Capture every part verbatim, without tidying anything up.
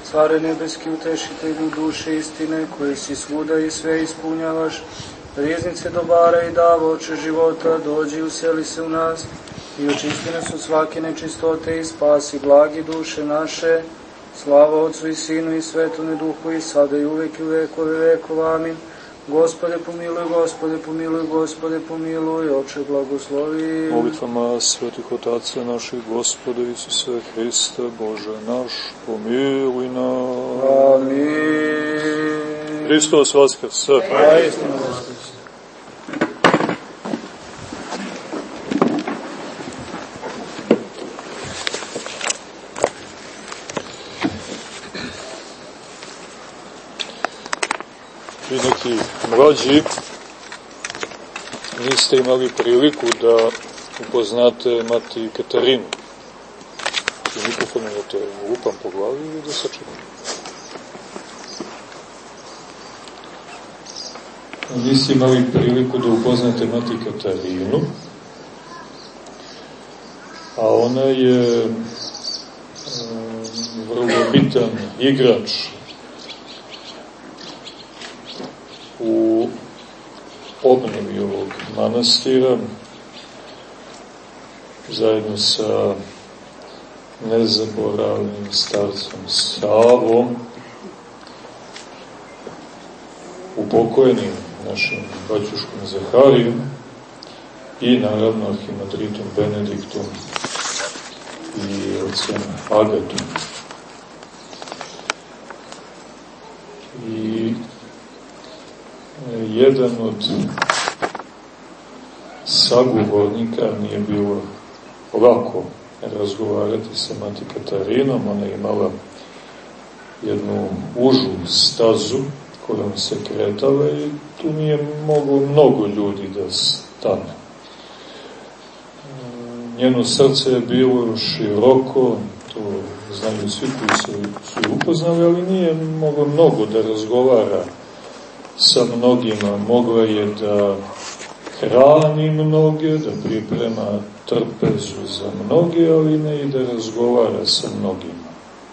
Care nebeski, utešitelju duše istine, koje si svuda i sve ispunjavaš, riznice dobara i davaoče života, dođi i useli se u nas i očisti nas od svake nečistote i spasi blagi duše naše. Slava Otcu i Sinu i Svetome Duhu i sada i uvek i u vekove vekova. Amin. Gospode pomiluj, Gospode pomiluj, Gospode pomiluj, Oče blagoslovi. Molitvama svetih otaca naših, Gospode Isuse Hriste, Bože naš, pomiluj nas. Amin. Hristos vaskrse. Vaistinu vaskrse. Vi neki mlađi niste imali priliku da upoznate mati Katarinu. I mikrofon da te lupam po glavi ili da sačekam? Niste imali priliku da upoznate mati Katarinu, a ona je um, vrlo bitan igrač u obnovi ovog manastira, zajedno sa nezaboravnim starcem Savom, upokojenim našim baćuškom Zaharijom i naravno arhimandritom Benediktom i ocem Agatom. I jedan od sagovornika, nije bilo lako razgovarati sa mati Katarinom, ona je imala jednu užu stazu kojom se kretala i tu nije moglo mnogo ljudi da stane. Njeno srce je bilo široko, to znaju svi koji su, su upoznali, ali nije moglo mnogo da razgovara sa mnogima. Mogla je da hrani mnoge, da priprema trpezu za mnoge, ali ne i da razgovara sa mnogima.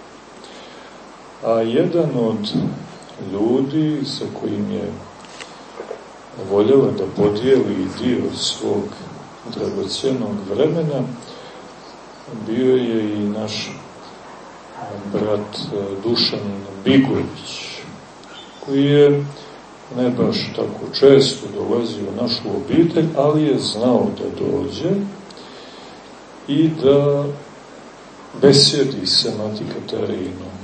A jedan od ljudi sa kojim je voljela da podijeli dio svog dragocenog vremena bio je i naš brat Dušan Bigović, koji je ne baš tako često dolazio u našu obitelj, ali je znao da dođe i da besedi sa mati Katarinom.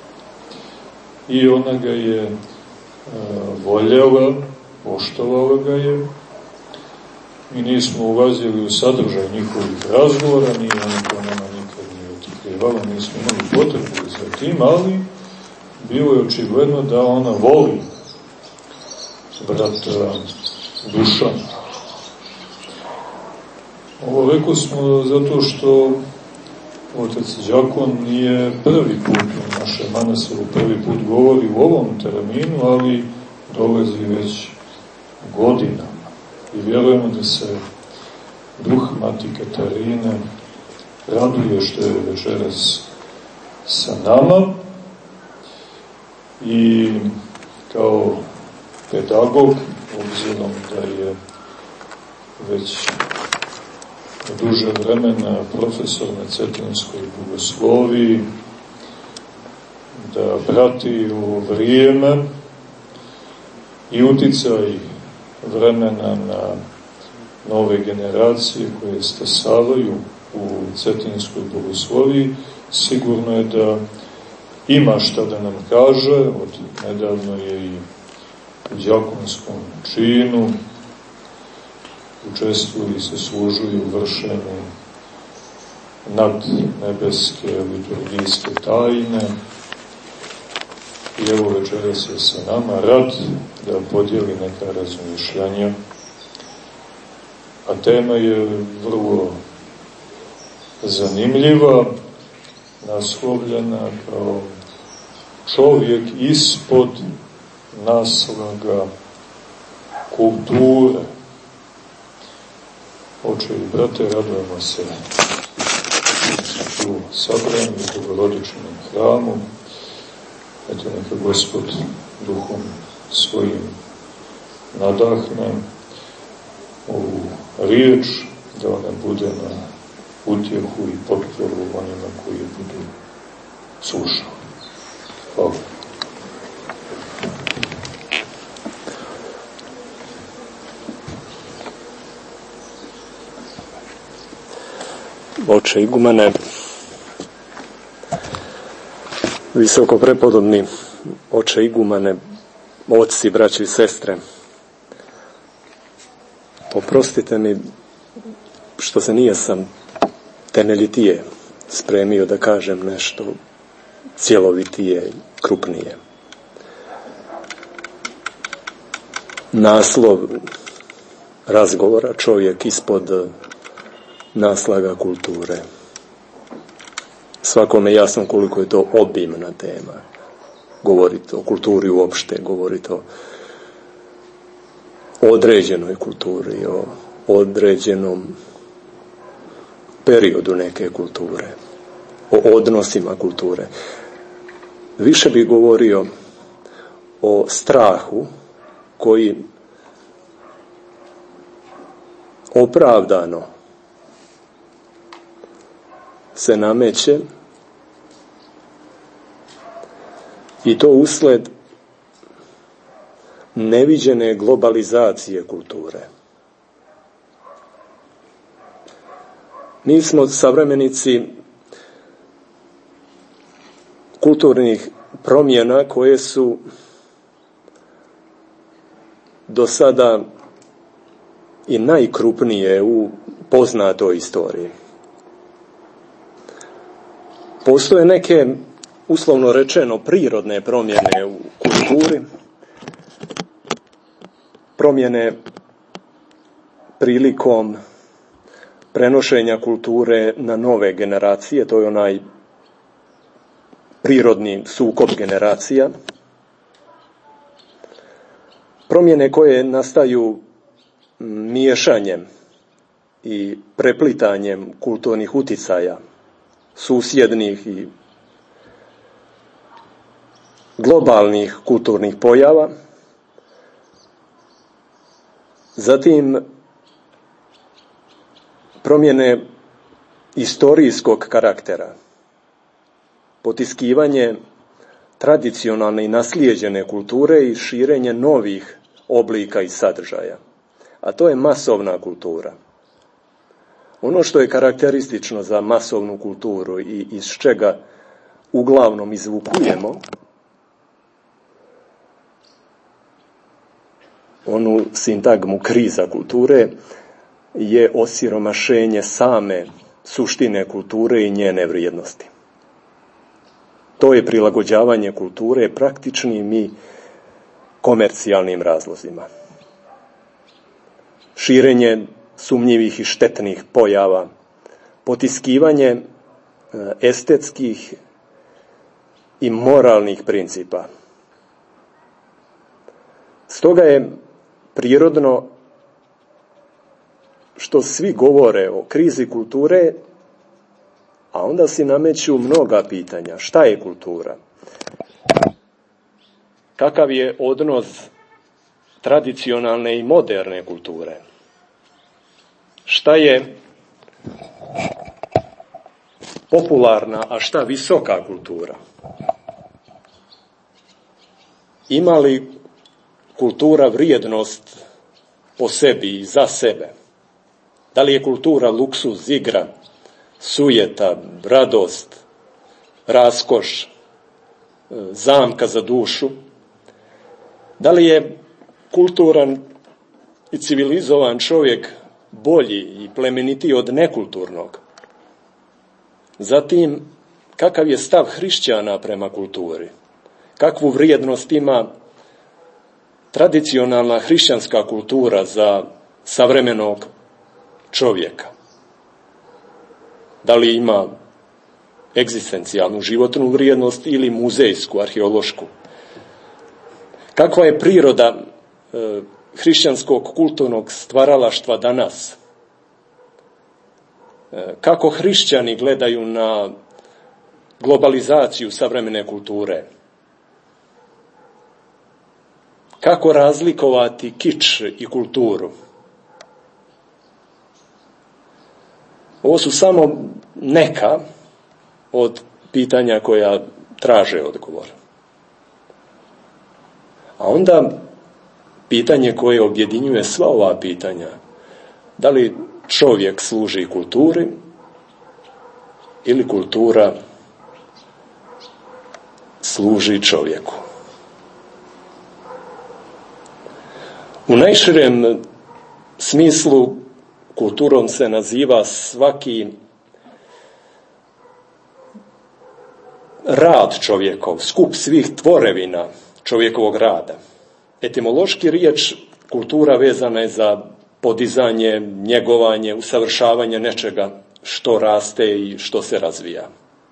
I ona ga je e, voljela, poštovala ga je. Mi nismo ulazili u sadržaj njihovih razgovora, ni ona to nama nikad nije otkrivala, nismo imali potrebu za tim, ali bilo je očigledno da ona voli brata Dušana. Ovo rekao smo zato što otac đakon nije prvi put u našem manastiru, prvi put govori u ovom terminu, ali dolazi već godinama. I vjerujemo da se duh mati Katarine raduje što je večeras sa nama i kao pedagog, obzirom da je već duže vremena profesor na Cetinskoj bogosloviji, da prati ovo vrijeme i uticaj vremena na nove generacije koje stasavaju u Cetinskoj bogosloviji, sigurno je da ima šta da nam kaže. Od nedavno je i u đakonskom činu učestvuju i se služuju u vršenju nadnebeske liturgijske tajne. I evo večeras je sa nama rad da podijeli neka razmišljanja. A tema je vrlo zanimljiva, naslovljena kao čovjek ispod naslaga kulture. Oče i brate, radujemo se u sabrani u Bogorodičnom hramu Eto, neka Gospod duhom svojim nadahne ovu riječ, da ona bude na utjehu i potporu onima koji budu slušali. Hvala. Oče igumene, visoko prepodobni oče igumene, oci, braći i sestre, oprostite mi što se nije sam temeljitije spremio da kažem nešto cjelovitije, krupnije. Naslov razgovora, čovjek ispod naslaga kulture. Svakome je jasno koliko je to obimna tema. Govoriti o kulturi uopšte, govoriti o određenoj kulturi, o određenom periodu neke kulture, o odnosima kulture. Više bih govorio o strahu koji opravdano se nameće, i to usled neviđene globalizacije kulture. Mi smo savremenici kulturnih promjena koje su do sada i najkrupnije u poznatoj istoriji. Postoje neke, uslovno rečeno, prirodne promjene u kulturi, promjene prilikom prenošenja kulture na nove generacije, to je onaj prirodni sukob generacija. Promjene koje nastaju miješanjem i preplitanjem kulturnih uticaja, susjednih i globalnih kulturnih pojava. Zatim promjene istorijskog karaktera, potiskivanje tradicionalne i naslijeđene kulture i širenje novih oblika i sadržaja. A to je masovna kultura. Ono što je karakteristično za masovnu kulturu i iz čega uglavnom izvukujemo onu sintagmu kriza kulture je osiromašenje same suštine kulture i njene vrijednosti. To je prilagođavanje kulture praktičnim i komercijalnim razlozima. Širenje sumnjivih i štetnih pojava, potiskivanje estetskih i moralnih principa. Stoga je prirodno što svi govore o krizi kulture, a onda si nameću mnoga pitanja. Šta je kultura? Kakav je odnos tradicionalne i moderne kulture? Šta je popularna, a šta visoka kultura? Ima li kultura vrijednost po sebi i za sebe? Da li je kultura luksuz, igra, sujeta, radost, raskoš, zamka za dušu? Da li je kulturan i civilizovan čovjek bolji i plemenitiji od nekulturnog? Zatim, kakav je stav hrišćana prema kulturi? Kakvu vrijednost ima tradicionalna hrišćanska kultura za savremenog čovjeka? Da li ima egzistencijalnu životnu vrijednost ili muzejsku, arheološku? Kakva je priroda e, hrišćanskog kulturnog stvaralaštva danas? E, kako hrišćani gledaju na globalizaciju savremene kulture? Kako razlikovati kič i kulturu? Ovo su samo neka od pitanja koja traže odgovor. A onda pitanje koje objedinjuje sva ova pitanja, da li čovjek služi kulturi ili kultura služi čovjeku. U najširem smislu kulturom se naziva svaki rad čovjekov, skup svih tvorevina čovjekovog rada. Etimološki riječ kultura vezana je za podizanje, njegovanje, usavršavanje nečega što raste i što se razvija.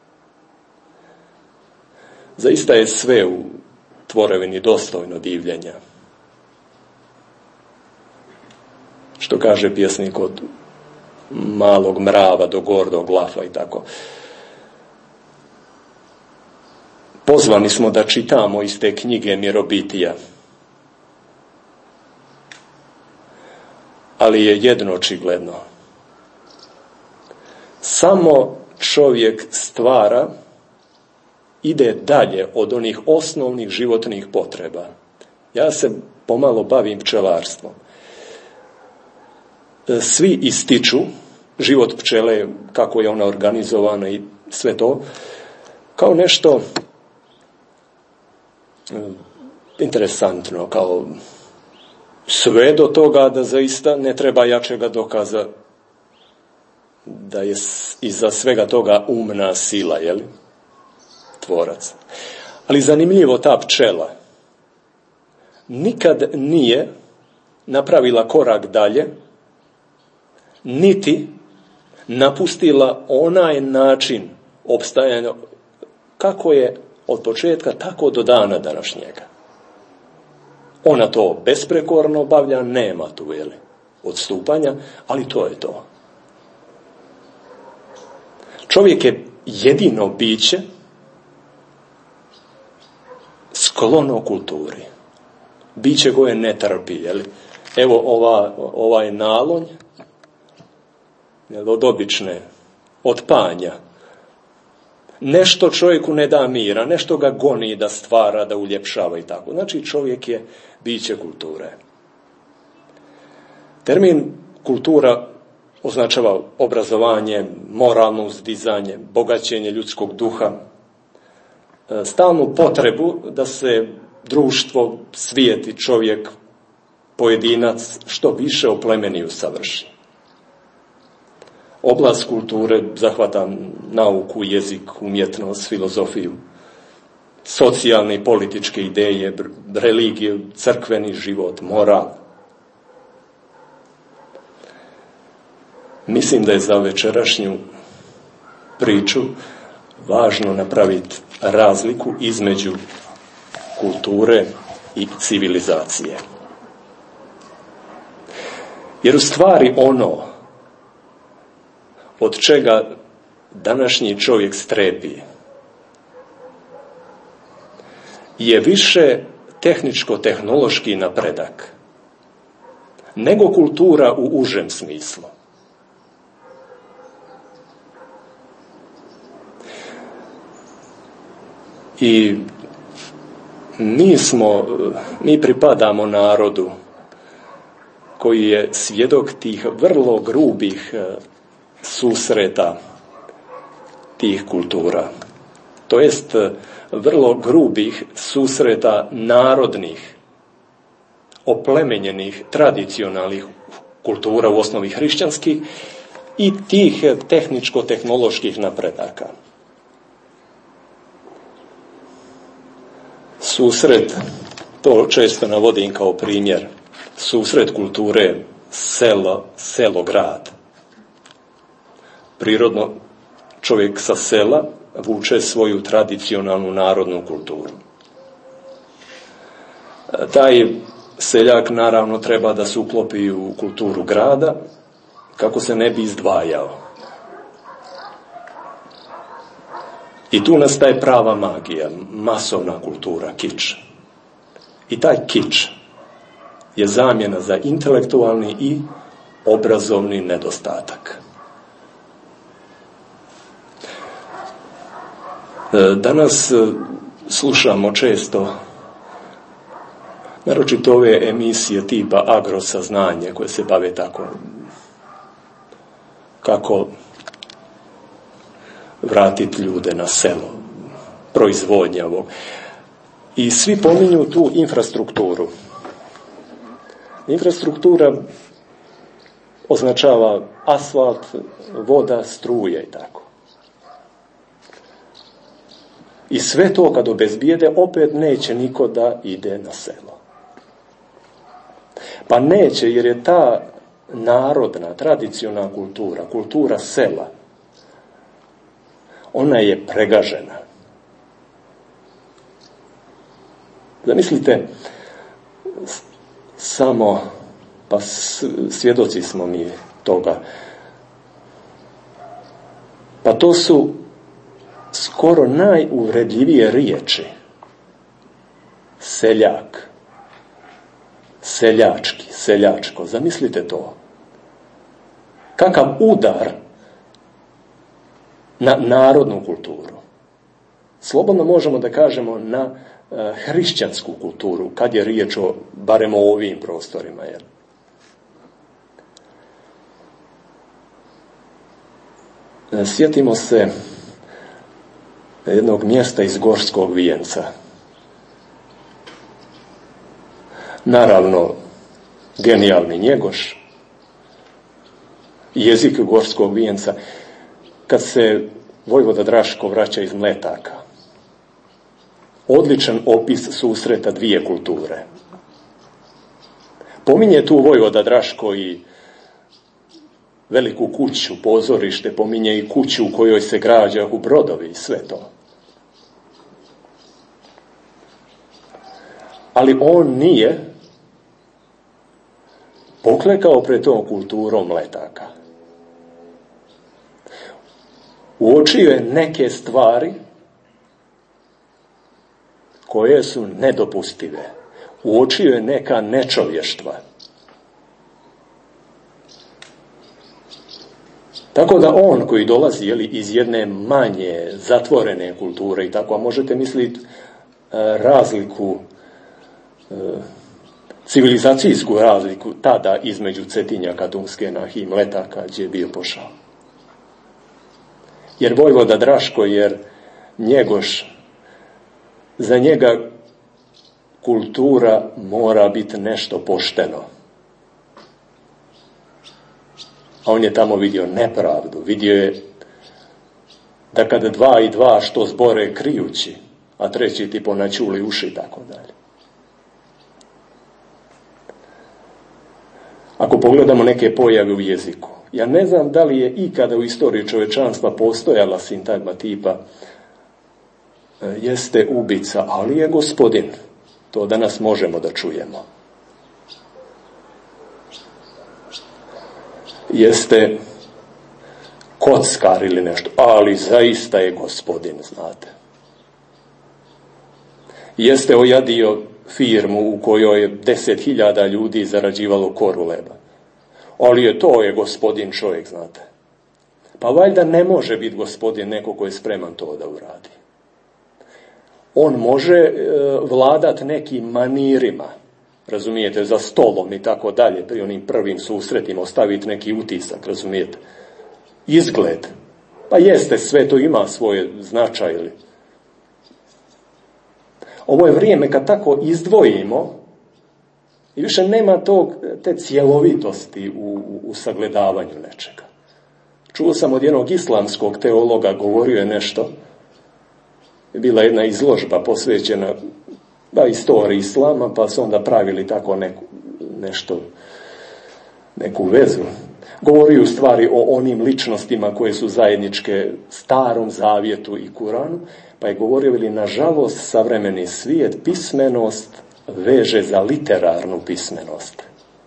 Zaista je sve u tvorevini dostojno divljenja. Što kaže pjesnik, od malog mrava do gordog lafa i tako. Pozvani smo da čitamo iz te knjige Mirobitija. Ali je jedno očigledno. Samo čovjek stvara, ide dalje od onih osnovnih životnih potreba. Ja se pomalo bavim pčelarstvom. Svi ističu život pčele, kako je ona organizovana i sve to, kao nešto interesantno, kao sve do toga da zaista ne treba jačega dokaza da je iza svega toga umna sila, je li? Tvorac. Ali zanimljivo, ta pčela nikad nije napravila korak dalje, niti napustila onaj način opstajanja kako je od početka, tako do dana današnjega. Ona to besprekorno obavlja, nema tu, jeli, odstupanja, ali to je to. Čovjek je jedino biće sklono kulturi. Biće koje ne trpi, jeli. Evo ova, ovaj nalonj, od obične, od panja. Nešto čovjeku ne da mira, nešto ga goni da stvara, da uljepšava i tako. Znači čovjek je biće kulture. Termin kultura označava obrazovanje, moralno uzdizanje, bogaćenje ljudskog duha, stalnu potrebu da se društvo, svijet i čovjek, pojedinac što više oplemeni i usavrši. Oblast kulture zahvata nauku, jezik, umjetnost, filozofiju, socijalne i političke ideje, religiju, crkveni život, moral. Mislim da je za večerašnju priču važno napraviti razliku između kulture i civilizacije. Jer u stvari ono od čega današnji čovjek strepi je više tehničko-tehnološki napredak nego kultura u užem smislu. I mi smo, mi pripadamo narodu koji je svjedok tih vrlo grubih susreta tih kultura. To jest vrlo grubih susreta narodnih, oplemenjenih, tradicionalnih kultura, u osnovi hrišćanskih, i tih tehničko-tehnoloških napredaka. Susret, to često navodim kao primjer, susret kulture selo, selo-grad. Prirodno čovjek sa sela vuče svoju tradicionalnu narodnu kulturu. Taj seljak naravno treba da se uklopi u kulturu grada kako se ne bi izdvajao. I tu nastaje prava magija, masovna kultura, kič. I taj kič je zamjena za intelektualni i obrazovni nedostatak. Danas slušamo često, naročito ove emisije tipa agrosaznanje koje se bave tako kako vratiti ljude na selo, proizvodnja ovog. I svi pominju tu infrastrukturu. Infrastruktura označava asfalt, voda, struje i tako. I sve to kad obezbijede, opet neće niko da ide na selo. Pa neće, jer je ta narodna, tradicionalna kultura, kultura sela, ona je pregažena. Zamislite, samo, pa svjedoci smo mi toga, pa to su skoro najuvredljivije riječi. Seljak, seljački, seljačko, zamislite to. Kakav udar na narodnu kulturu. Slobodno možemo da kažemo na uh, hrišćansku kulturu, kad je riječ o, barem o ovim prostorima. Jel? Sjetimo se jednog mjesta iz Gorskog vijenca. Naravno, genijalni Njegoš, jezik Gorskog vijenca, kad se vojvoda Draško vraća iz Mletaka. Odličan opis susreta dvije kulture. Pominje tu vojvoda Draško i veliku kuću, pozorište, pominje i kuću u kojoj se građaju brodovi i sve to. Ali on nije poklekao pred tom kulturom Mletaka. Uočio je neke stvari koje su nedopustive. Uočio je neka nečovještva. Tako da on koji dolazi jeli, iz jedne manje zatvorene kulture i tako, a možete misliti razliku, civilizacijsku razliku tada između Cetinjaka, Dunskena i Mletaka gdje je bio pošao. Jer vojvoda Draško, jer Njegoš, za njega kultura mora biti nešto pošteno. A on je tamo vidio nepravdu, vidio je da kada dva i dva što zbore krijući, a treći ti ponačuli uši i tako dalje. Ako pogledamo neke pojave u jeziku, ja ne znam da li je ikada u istoriji čovječanstva postojala sintagma tipa jeste ubica, ali je gospodin. To danas možemo da čujemo. Jeste kockar ili nešto, ali zaista je gospodin, znate. Jeste ojadio firmu u kojoj je deset hiljada ljudi zarađivalo koru leba. Ali je to je gospodin čovjek, znate. Pa valjda ne može biti gospodin neko koji je spreman to da uradi. On može e, vladat nekim manirima, razumijete, za stolom i tako dalje, pri onim prvim susretima ostaviti neki utisak, razumijete. Izgled. Pa jeste, sve to ima svoje značaj. Ili. Ovo je vrijeme kad tako izdvojimo i više nema tog, te cjelovitosti u, u, u sagledavanju nečega. Čuo sam od jednog islamskog teologa, govorio je nešto, je bila jedna izložba posvećena da, istoriji islama, pa su onda pravili tako neku, nešto, neku vezu. Govorio u stvari o onim ličnostima koje su zajedničke Starom Zavjetu i Kuranu, pa je govorio ili nažalost savremeni svijet pismenost veže za literarnu pismenost.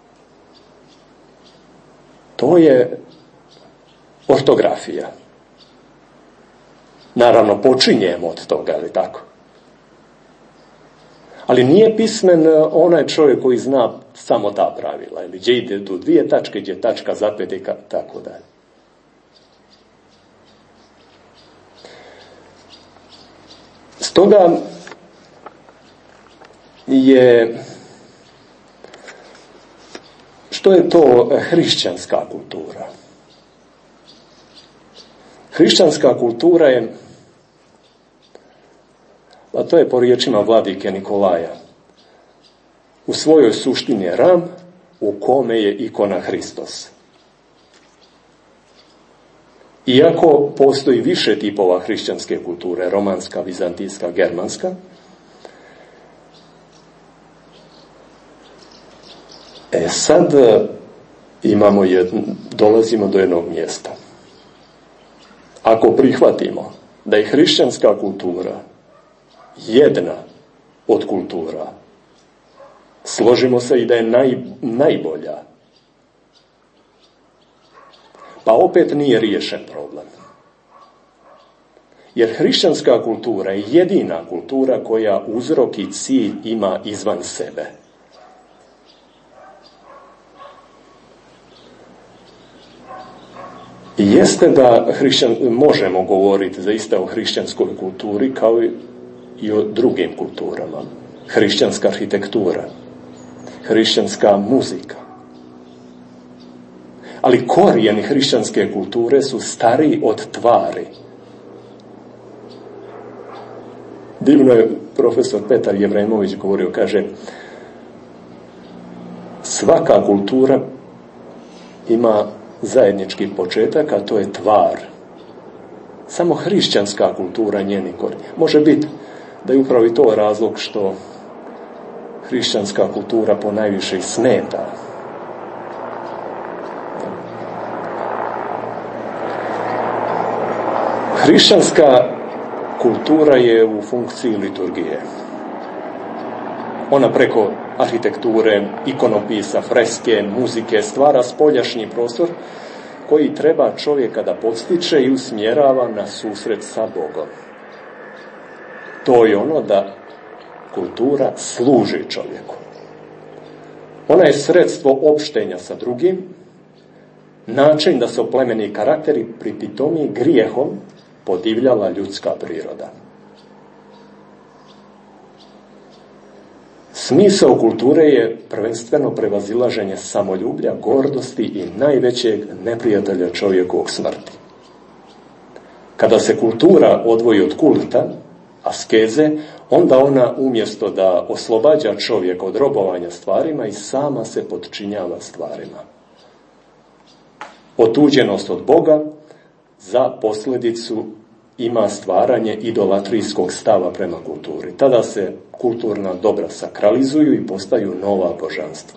To je ortografija. Naravno, počinjemo od toga, ali tako. Ali nije pismen onaj čovjek koji zna samo ta pravila, ili gdje ide do dvije tačke, gdje tačka zapete, tako dalje. Stoga je, što je to hrišćanska kultura? Hrišćanska kultura je, a to je po riječima vladike Nikolaja, u svojoj suštini ram u kome je ikona Hristos. Iako postoji više tipova hrišćanske kulture, romanska, vizantijska, germanska, e sad imamo jedno, dolazimo do jednog mjesta. Ako prihvatimo da je hrišćanska kultura jedna od kultura, složimo se i da je naj, najbolja, pa opet nije riješen problem. Jer hrišćanska kultura je jedina kultura koja uzrok i cilj ima izvan sebe. I jeste da hrišćan, možemo govoriti zaista o hrišćanskoj kulturi kao i o drugim kulturama. Hrišćanska arhitektura, hrišćanska muzika. Ali korijeni hrišćanske kulture su stariji od tvari. Divno je profesor Petar Jevremović govorio, kaže, svaka kultura ima zajednički početak, a to je tvar. Samo hrišćanska kultura njeni korijen. Može biti da je upravo i to razlog što hrišćanska kultura ponajviše i smeta. Hrišćanska kultura je u funkciji liturgije. Ona preko arhitekture, ikonopisa, freske, muzike stvara spoljašnji prostor koji treba čovjeka da podstiče i usmjerava na susret sa Bogom. To je ono da kultura služi čovjeku. Ona je sredstvo opštenja sa drugim, način da se oplemeni karakteri pripitomi grijehom podivljala ljudska priroda. Smisao kulture je prvenstveno prevazilaženje samoljublja, gordosti i najvećeg neprijatelja čovjekovog smrti. Kada se kultura odvoji od kulta, askeze, onda ona umjesto da oslobađa čovjeka od robovanja stvarima i sama se podčinjava stvarima. Otuđenost od Boga za posljedicu ima stvaranje idolatrijskog stava prema kulturi. Tada se kulturna dobra sakralizuju i postaju nova božanstva.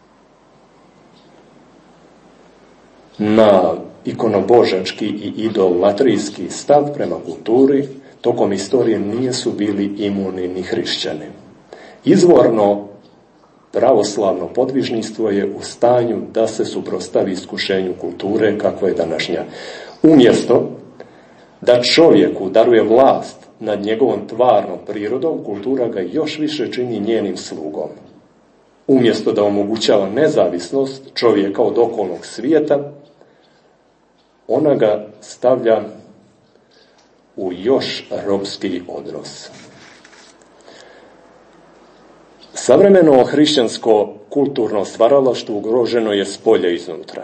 Na ikonobožački i idolatrijski stav prema kulturi tokom istorije nisu bili imuni ni hrišćani. Izvorno pravoslavno podvižništvo je u stanju da se suprotstavi iskušenju kulture kakva je današnja. Umjesto da čovjeku daruje vlast nad njegovom tvarnom prirodom, kultura ga još više čini njenim slugom. Umjesto da omogućava nezavisnost čovjeka od okolnog svijeta, ona ga stavlja u još robski odnos. Savremeno hrišćansko kulturno stvaralaštvo ugroženo je s polja iznutra.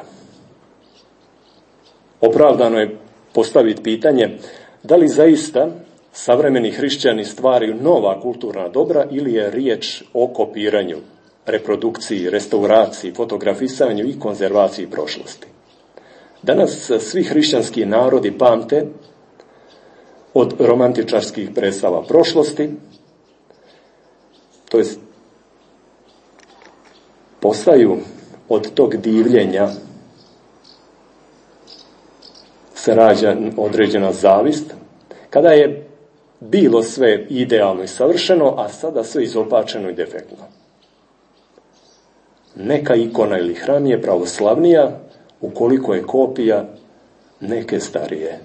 Opravdano je postaviti pitanje da li zaista savremeni hrišćani stvaraju nova kulturna dobra ili je riječ o kopiranju, reprodukciji, restauraciji, fotografisanju i konzervaciji prošlosti. Danas svi hrišćanski narodi pamte od romantičarskih predstava prošlosti, to jest postaju od tog divljenja se rađa određena zavist, kada je bilo sve idealno i savršeno, a sada sve izopačeno i defektno. Neka ikona ili hram je pravoslavnija ukoliko je kopija neke starije.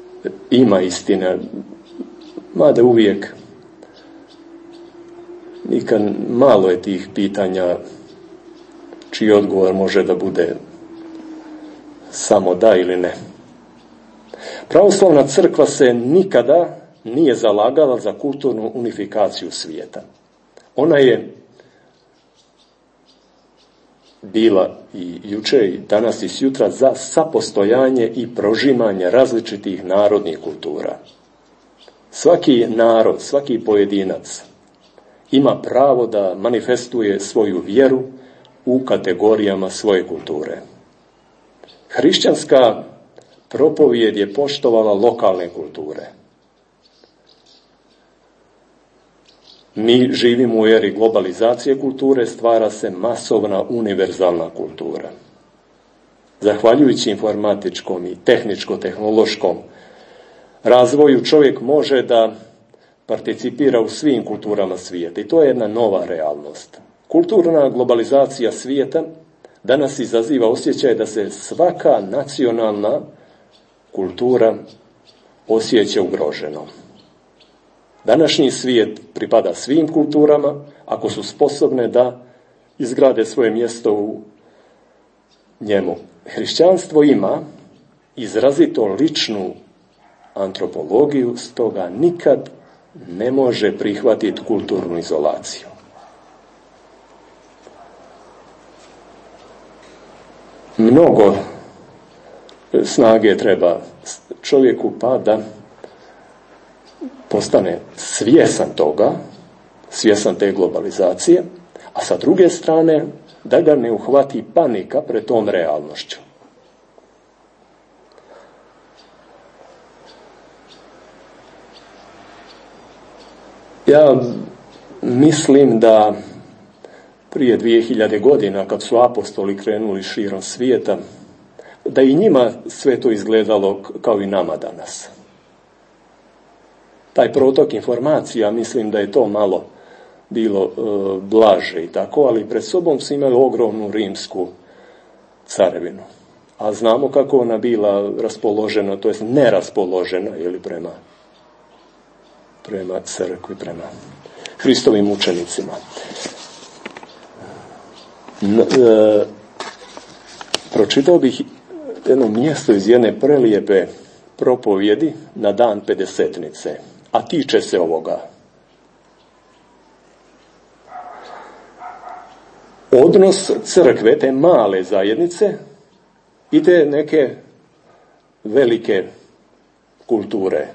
Ima istine, mada uvijek i kad malo je tih pitanja čiji odgovor može da bude samo da ili ne. Pravoslavna crkva se nikada nije zalagala za kulturnu unifikaciju svijeta. Ona je bila i juče i danas i sjutra za sapostojanje i prožimanje različitih narodnih kultura. Svaki narod, svaki pojedinac ima pravo da manifestuje svoju vjeru u kategorijama svoje kulture. Hrišćanska propovijed je poštovala lokalne kulture. Mi živimo u eri globalizacije kulture, stvara se masovna univerzalna kultura. Zahvaljujući informatičkom i tehničko-tehnološkom razvoju čovjek može da participira u svim kulturama svijeta i to je jedna nova realnost. Kulturna globalizacija svijeta danas izaziva osjećaj da se svaka nacionalna kultura osjeća ugroženom. Današnji svijet pripada svim kulturama ako su sposobne da izgrade svoje mjesto u njemu. Hrišćanstvo ima izrazito ličnu antropologiju, stoga nikad ne može prihvatiti kulturnu izolaciju. Mnogo snage treba čovjeku pa da postane svjestan toga, svjestan te globalizacije, a sa druge strane da ga ne uhvati panika pred tom realnošću. Ja mislim da prije dvije hiljade godina, kad su apostoli krenuli širom svijeta, da i njima sve to izgledalo kao i nama danas. Taj protok informacija, mislim da je to malo bilo e, blaže i tako, ali pred sobom su imali ogromnu rimsku carevinu. A znamo kako ona bila raspoložena, to jest neraspoložena, ili prema, prema crkvi, prema Hristovim učenicima. N, e, pročitao bih jedno mjesto iz jedne prelijepe propovjedi na dan Pedesetnice, a tiče se ovoga. Odnos crkve, te male zajednice i te neke velike kulture.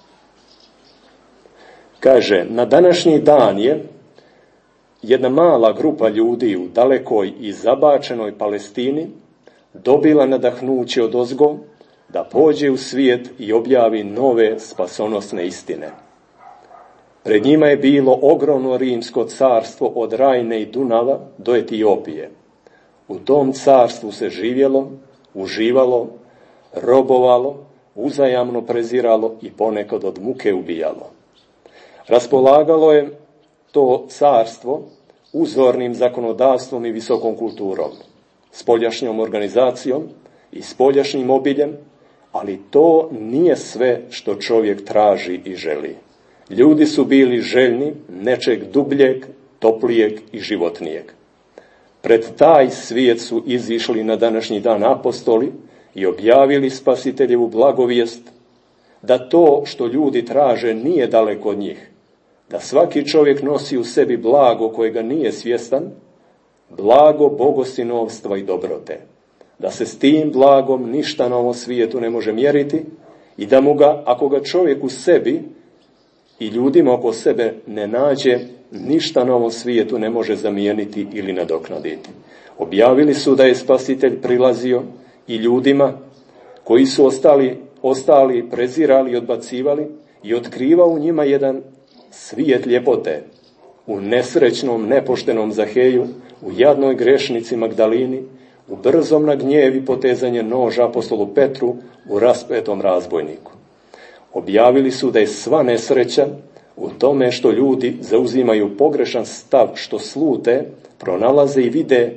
Kaže, na današnji dan je jedna mala grupa ljudi u dalekoj i zabačenoj Palestini dobila nadahnuće odozgo da pođe u svijet i objavi nove spasonosne istine. Pred njima je bilo ogromno rimsko carstvo od Rajne i Dunava do Etiopije. U tom carstvu se živjelo, uživalo, robovalo, uzajamno preziralo i ponekad od muke ubijalo. Raspolagalo je to carstvo uzornim zakonodavstvom i visokom kulturom, spoljašnjom organizacijom i spoljašnjim obiljem, ali to nije sve što čovjek traži i želi. Ljudi su bili željni nečeg dubljeg, toplijeg i životnijeg. Pred taj svijet su izišli na današnji dan apostoli i objavili Spasiteljevu blagovijest, da to što ljudi traže nije daleko od njih, da svaki čovjek nosi u sebi blago kojega nije svjestan, blago bogosinovstva i dobrote, da se s tim blagom ništa na ovom svijetu ne može mjeriti i da mu ga, ako ga čovjek u sebi i ljudima oko sebe ne nađe, ništa na ovom svijetu ne može zamijeniti ili nadoknaditi. Objavili su da je Spasitelj prilazio i ljudima koji su ostali, ostali prezirali i odbacivali i otkrivao u njima jedan svijet ljepote, u nesrećnom, nepoštenom Zaheju, u jadnoj grešnici Magdalini, u brzom na gnjevi potezanje noža apostolu Petru, u raspetom razbojniku. Objavili su da je sva nesreća u tome što ljudi zauzimaju pogrešan stav, što slute, pronalaze i vide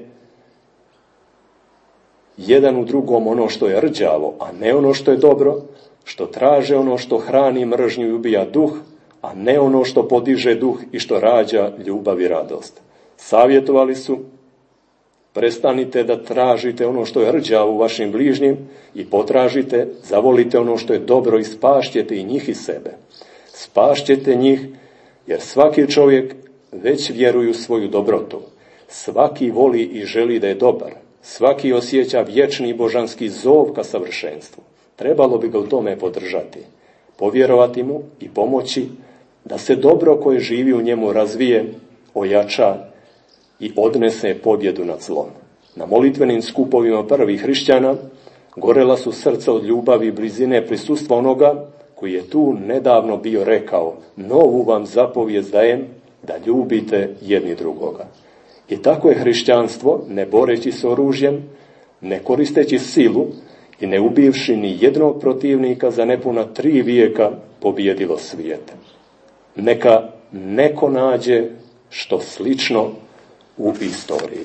jedan u drugom ono što je rđavo, a ne ono što je dobro, što traže ono što hrani mržnju i ubija duh, a ne ono što podiže duh i što rađa ljubav i radost. Savjetovali su: prestanite da tražite ono što je rđavo u vašim bližnjim i potražite, zavolite ono što je dobro i spašćete i njih i sebe. Spašćete njih, jer svaki čovjek već vjeruje u svoju dobrotu. Svaki voli i želi da je dobar. Svaki osjeća vječni božanski zov ka savršenstvu. Trebalo bi ga u tome podržati, povjerovati mu i pomoći da se dobro koje živi u njemu razvije, ojača i odnese pobjedu nad zlom. Na molitvenim skupovima prvih hrišćana gorela su srca od ljubavi i blizine prisustva onoga koji je tu nedavno bio rekao: novu vam zapovijest dajem, da ljubite jedni drugoga. I tako je hrišćanstvo, ne boreći se oružjem, ne koristeći silu i ne ubivši ni jednog protivnika za nepuna tri vijeka, pobijedilo svijet. Neka neko nađe što slično u istoriji.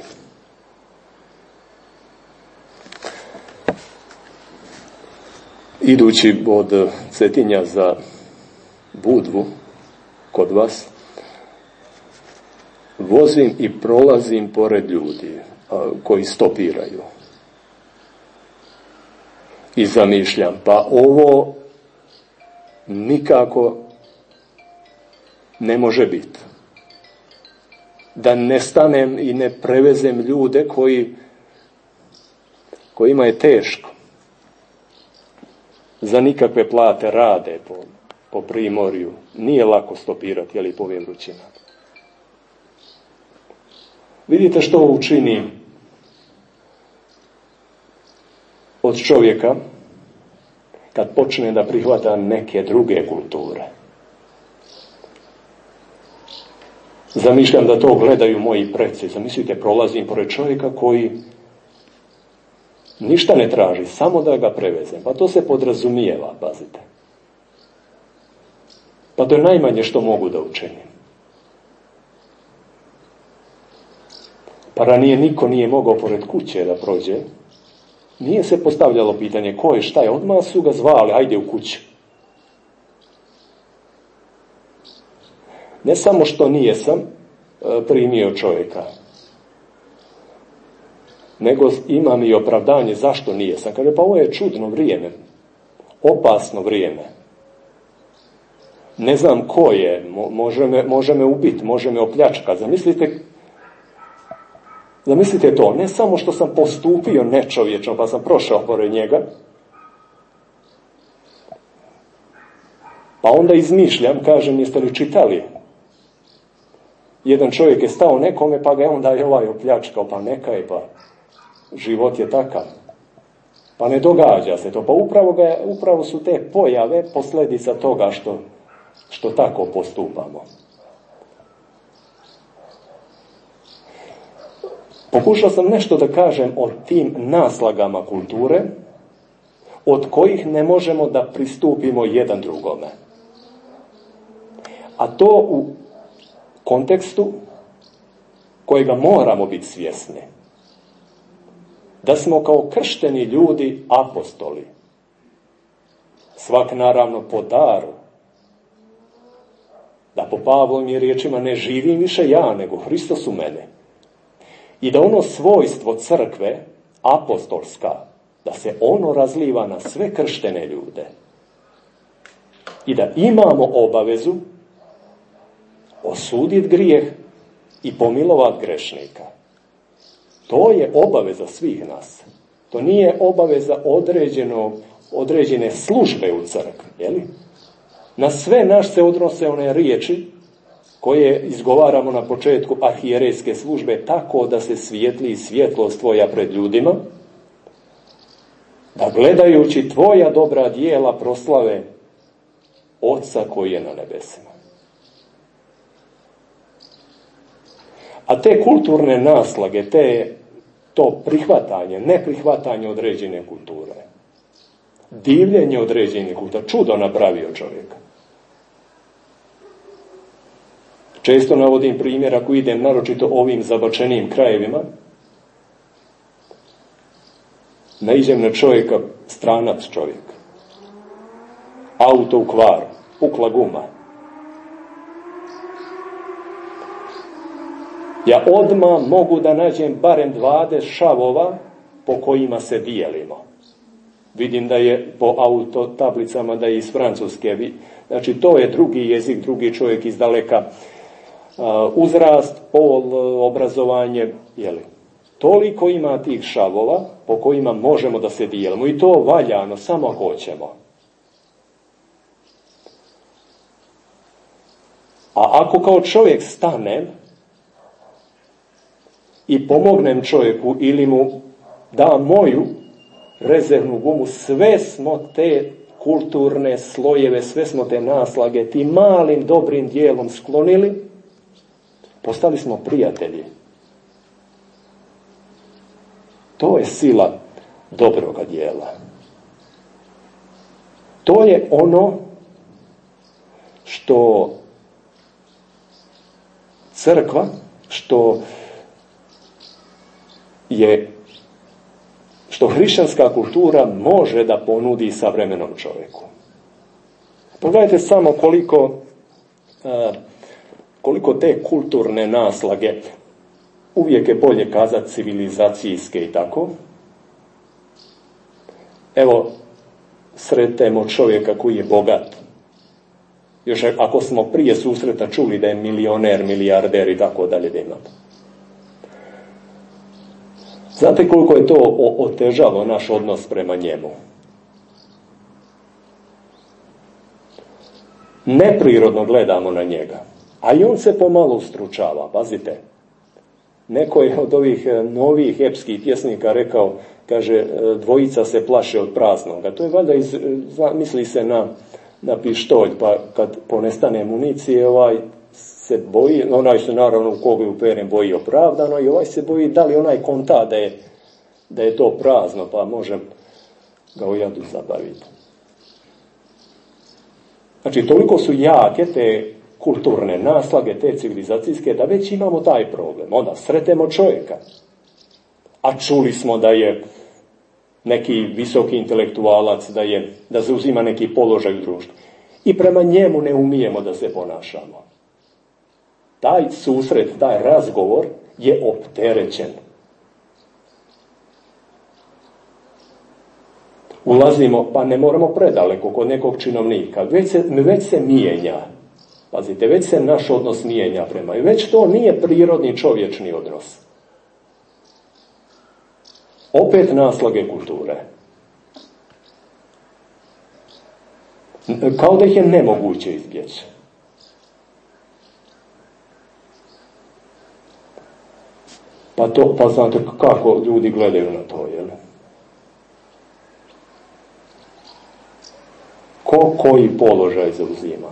Idući od Cetinja za Budvu kod vas, vozim i prolazim pored ljudi koji stopiraju. I zamišljam, pa ovo nikako ne može biti. Da ne stanem i ne prevezem ljude koji, kojima je teško. Za nikakve plate rade po, po primorju. Nije lako stopirati, ali po ovim vrućinama. Vidite što učini od čovjeka kad počne da prihvata neke druge kulture. Zamišljam da to gledaju moji preci. Zamislite, prolazim pored čovjeka koji ništa ne traži, samo da ga prevezem. Pa to se podrazumijeva, pazite. Pa to je najmanje što mogu da učinim. Pa ranije niko nije mogao pored kuće da prođe. Nije se postavljalo pitanje ko je, šta je, odmah su ga zvali, ajde u kuću. Ne samo što nije sam primio čovjeka, nego imam i opravdanje zašto nije sam. Kaže, pa ovo je čudno vrijeme, opasno vrijeme. Ne znam ko je, može me, može me ubiti, može me opljačkati. Zamislite, zamislite to, ne samo što sam postupio nečovječno, pa sam prošao pored njega, pa onda izmišljam, kažem, jeste li čitali? Jedan čovjek je stao nekome, pa ga je onda je ovaj opljačkao, pa neka je, pa život je takav. Pa ne događa se to, pa upravo, ga, upravo su te pojave posljedica toga što, što tako postupamo. Pokušao sam nešto da kažem o tim naslagama kulture, od kojih ne možemo da pristupimo jedan drugome. A to u kontekstu kojega moramo biti svjesni. Da smo kao kršteni ljudi apostoli. Svak naravno po daru. Da po Pavlovim riječima ne živim više ja, nego Hristos u mene. I da ono svojstvo crkve, apostolska, da se ono razliva na sve krštene ljude. I da imamo obavezu osuditi grijeh i pomilovati grešnika. To je obaveza svih nas. To nije obaveza određeno, određene službe u crkvi. Je li? Na sve nas se odnose one riječi koje izgovaramo na početku arhijerejske službe, tako da se svijetli svjetlost tvoja pred ljudima, da gledajući tvoja dobra djela proslave Oca koji je na nebesima. A te kulturne naslage, te, to prihvatanje, neprihvatanje određene kulture, divljenje određene kulture, čudo napravio čovjeka. Često navodim primjer, ako idem naročito ovim zabačenim krajevima, naiđem na čovjeka, stranac čovjek, auto u kvaru, pukla guma, ja odmah mogu da nađem barem dvadeset šavova po kojima se dijelimo. Vidim da je po autotablicama da je iz Francuske. Znači, to je drugi jezik, drugi čovjek iz daleka. Uzrast, pol, obrazovanje, jeli. Toliko ima tih šavova po kojima možemo da se dijelimo. I to valjano, samo hoćemo. A ako kao čovjek stanem i pomognem čovjeku ili mu da moju rezervnu gumu, sve smo te kulturne slojeve, sve smo te naslage tim malim dobrim dijelom sklonili, postali smo prijatelji. To je sila dobroga dijela. To je ono što crkva, što je što hrišćanska kultura može da ponudi savremenom čovjeku. Pogledajte samo koliko, koliko te kulturne naslage, uvijek je bolje kazati civilizacijske i tako. Evo, sretemo čovjeka koji je bogat. Još ako smo prije susreta čuli da je milioner, milijarder i tako dalje da ima. Znate koliko je to otežalo naš odnos prema njemu? Neprirodno gledamo na njega. A i on se pomalo ustručava, pazite. Neko je od ovih novih epskih pjesnika rekao, kaže, dvojica se plaše od praznoga. To je valjda, iz, misli se na, na pištolj, pa kad ponestane municije, ovaj se boji, onaj se naravno u koga je uperen boji opravdano i ovaj se boji da li onaj konta da je, da je to prazno, pa može ga u jadu zabaviti. Znači, toliko su jake te kulturne naslage, te civilizacijske, da već imamo taj problem. Onda sretemo čovjeka, a čuli smo da je neki visoki intelektualac, da, je, da zauzima neki položaj u društvu. I prema njemu ne umijemo da se ponašamo. Taj susret, taj razgovor je opterećen. Ulazimo, pa ne moramo predaleko kod nekog činovnika, već se, već se mijenja. Pazite, već se naš odnos mijenja prema i već to nije prirodni čovječni odnos. Opet naslage kulture. Kao da ih je nemoguće izbjeći. Pa to, pa znate kako ljudi gledaju na to, jel? Ko koji položaj zauzima?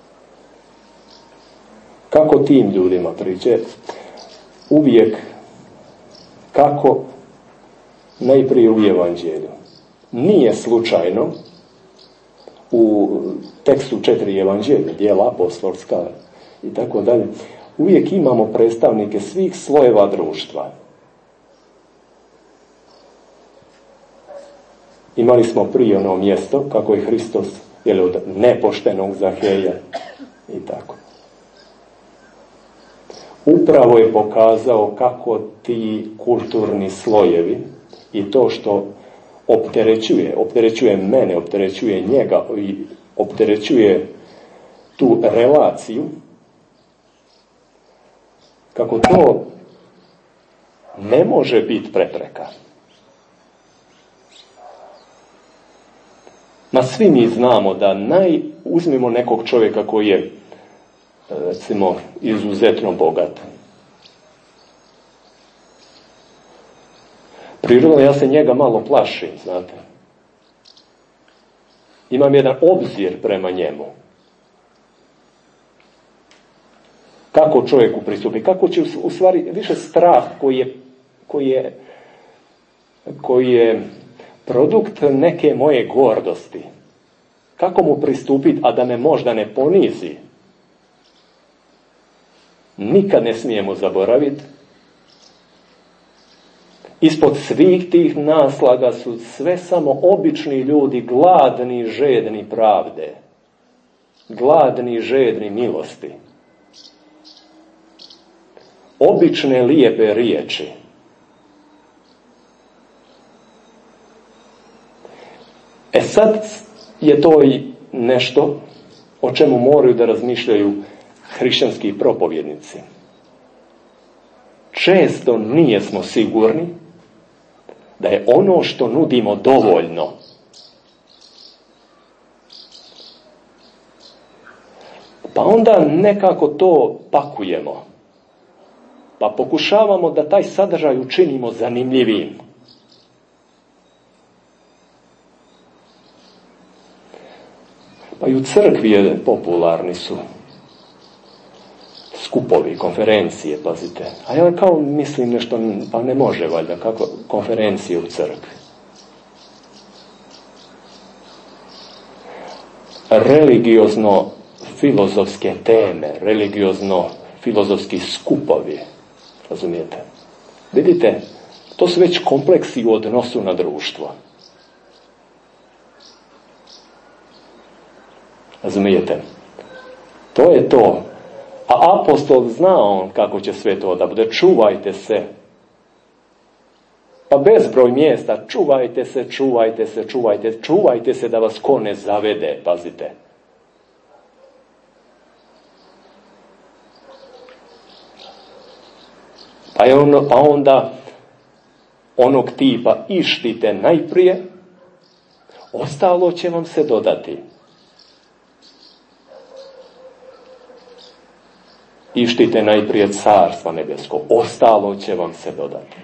Kako tim ljudima priče? Uvijek kako najprije u evanđelju. Nije slučajno u tekstu četiri evanđelja, djela apostolska i tako dalje. Uvijek imamo predstavnike svih slojeva društva. Imali smo prije ono mjesto kako je Hristos, jel, od nepoštenog Zaheja i tako. Upravo je pokazao kako ti kulturni slojevi i to što opterećuje, opterećuje mene, opterećuje njega i opterećuje tu relaciju, kako to ne može biti prepreka. Ma svi mi znamo da naj, uzmimo nekog čovjeka koji je, recimo, izuzetno bogat. Prirodno ja se njega malo plašim, znate. Imam jedan obzir prema njemu. Kako čovjeku pristupi, kako će u stvari više strah koji je, koji je, koji je produkt neke moje gordosti. Kako mu pristupiti, a da me možda ne ponizi? Nikad ne smijemo zaboraviti. Ispod svih tih naslaga su sve samo obični ljudi, gladni i žedni pravde. Gladni i žedni milosti. obične lijepe riječi. E sad je to i nešto o čemu moraju da razmišljaju hrišćanski propovjednici. Često nijesmo sigurni da je ono što nudimo dovoljno. Pa onda nekako to pakujemo. Pa pokušavamo da taj sadržaj učinimo zanimljivim. Pa i u crkvi je popularni su skupovi, konferencije, pazite. A ja kao mislim nešto, pa ne može valjda, kako konferencije u crkvi. Religiozno filozofske teme, religiozno filozofski skupovi, razumijete? Vidite, to su već kompleksi u odnosu na društvo. Razumijete? To je to. A apostol zna on kako će sve to da bude. Čuvajte se. Pa bezbroj mjesta. Čuvajte se, čuvajte se, čuvajte. Čuvajte se da vas ko ne zavede. Pazite. Pa, je ono, pa onda onog tipa ištite najprije, ostalo će vam se dodati. Ištite najprije carstva nebesko, ostalo će vam se dodati.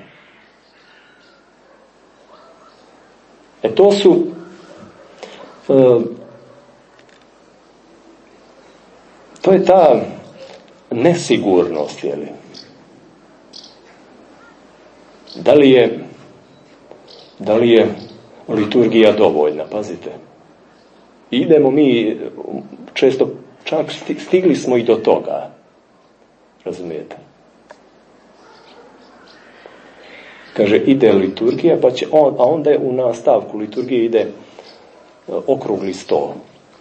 E to su e, to je ta nesigurnost, jeli? Da li je da li je liturgija dovoljna, pazite. Idemo mi, često čak stigli smo i do toga. Razumijete? Kaže, ide liturgija, pa će on, a onda je u nastavku liturgije ide okrugli sto.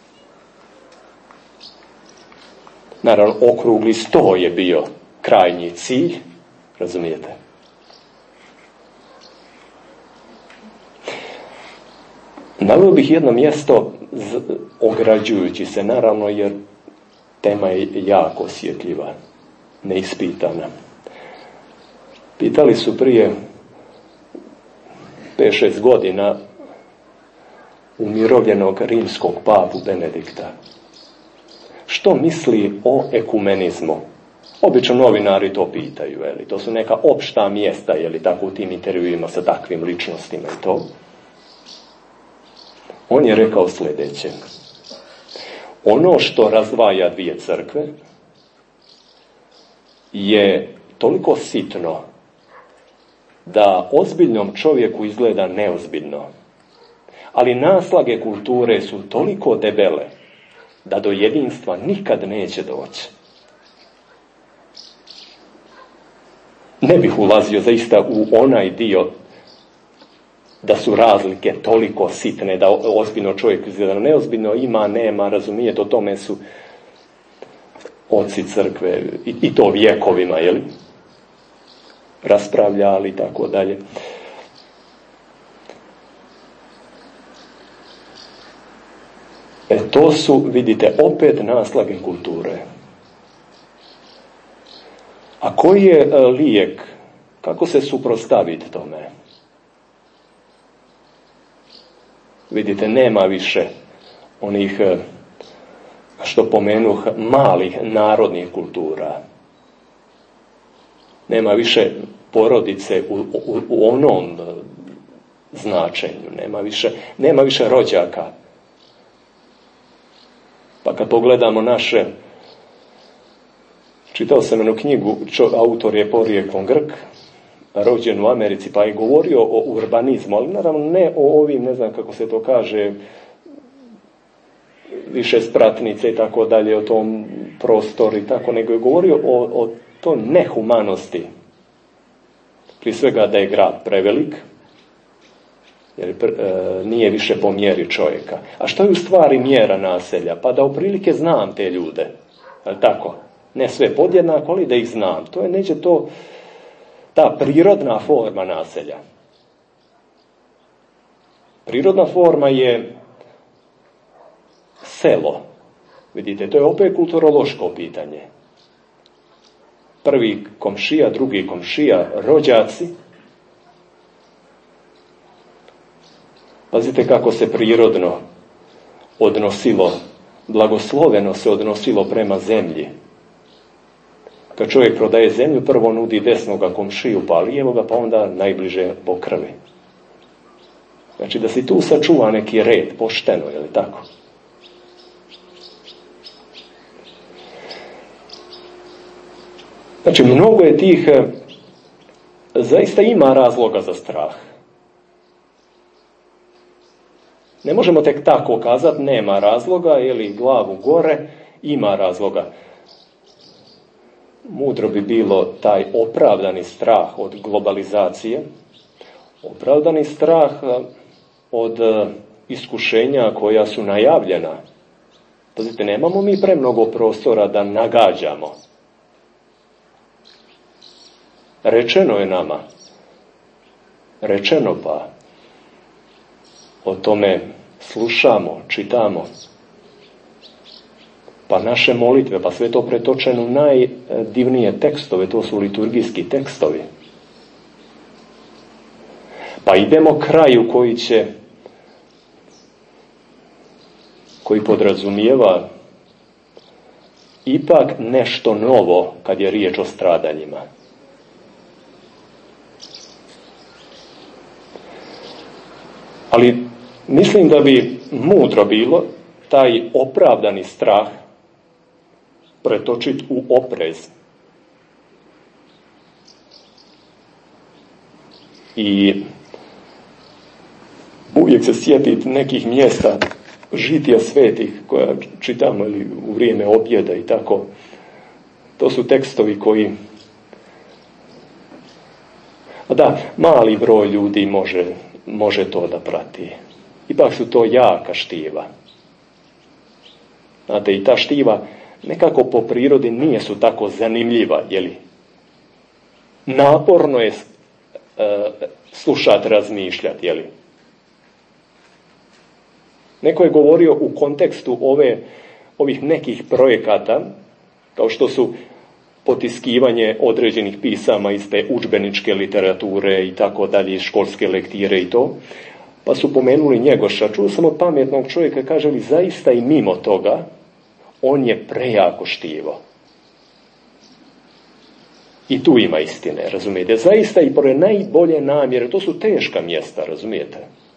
Naravno, okrugli sto je bio krajnji cilj, razumijete? Naveo bih jedno mjesto ograđujući se, naravno, jer tema je jako osjetljiva, neispitana. Pitali su prije pet šest godina umirovljenog rimskog papu Benedikta. Što misli o ekumenizmu? Obično novinari to pitaju, jeli? To su neka opšta mjesta, jeli, tako u tim intervjuima sa takvim ličnostima i to. On je rekao sljedeće. Ono što razdvaja dvije crkve je toliko sitno da ozbiljnom čovjeku izgleda neozbiljno. Ali naslage kulture su toliko debele da do jedinstva nikad neće doći. Ne bih ulazio zaista u onaj dio da su razlike toliko sitne da ozbiljno čovjek izgleda neozbiljno, ima, nema, razumijete, o tome su oci crkve i, i to vjekovima, jeli, raspravljali i tako dalje. E to su, vidite, opet naslage kulture. A koji je lijek? Kako se suprotstaviti tome? Vidite, nema više onih, što pomenuh, malih narodnih kultura. Nema više porodice u, u, u onom značenju. Nema više, nema više rođaka. Pa kad pogledamo naše, čitao sam jednu knjigu, čo, autor je porijeklom Grk, rođen u Americi, pa je govorio o urbanizmu, ali naravno ne o ovim, ne znam kako se to kaže, više spratnice i tako dalje, o tom prostoru i tako, nego je govorio o, o toj nehumanosti. Prije svega da je grad prevelik, jer e, nije više po mjeri čovjeka. A što je u stvari mjera naselja? Pa da otprilike znam te ljude, ali tako, Ne sve podjednako, ali da ih znam. To je neće to ta prirodna forma naselja. Prirodna forma je selo. Vidite, to je opet kulturološko pitanje. Prvi komšija, drugi komšija, rođaci. Pazite kako se prirodno odnosilo, blagosloveno se odnosilo prema zemlji. Kad čovjek prodaje zemlju, prvo nudi desnoga komšiju, pa lijevoga, pa onda najbliže po krvi. Znači da si tu sačuva neki red, pošteno, je li tako? Znači, mnogo je tih, zaista ima razloga za strah. Ne možemo tek tako kazati, nema razloga, ili glavu gore, ima razloga. Mudro bi bilo taj opravdani strah od globalizacije, opravdani strah od iskušenja koja su najavljena. Pazite, nemamo mi premnogo prostora da nagađamo. Rečeno je nama, rečeno pa, o tome slušamo, čitamo, pa naše molitve, pa sve to pretočeno u najdivnije tekstove, to su liturgijski tekstovi. Pa idemo kraju koji će, koji podrazumijeva ipak nešto novo kad je riječ o stradanjima. Ali mislim da bi mudro bilo taj opravdani strah pretočiti u oprez. I uvijek se sjetiti nekih mjesta žitija svetih koja čitamo ili u vrijeme objeda i tako. To su tekstovi koji, da, mali broj ljudi može, može to da prati. Ipak su to jaka štiva. Znate, i ta štiva nekako po prirodi nije su tako zanimljiva, jeli? Naporno je e, slušati, razmišljati, jeli? Neko je govorio u kontekstu ove, ovih nekih projekata, kao što su potiskivanje određenih pisama iz te udžbeničke literature i tako dalje, školske lektire i to, pa su pomenuli Njegoša. Čuo sam od pametnog čovjeka, kaže li, zaista i mimo toga, on je prejako štivo. I tu ima istine, razumijete? Zaista i pored najbolje namjere, to su teška mjesta, razumijete?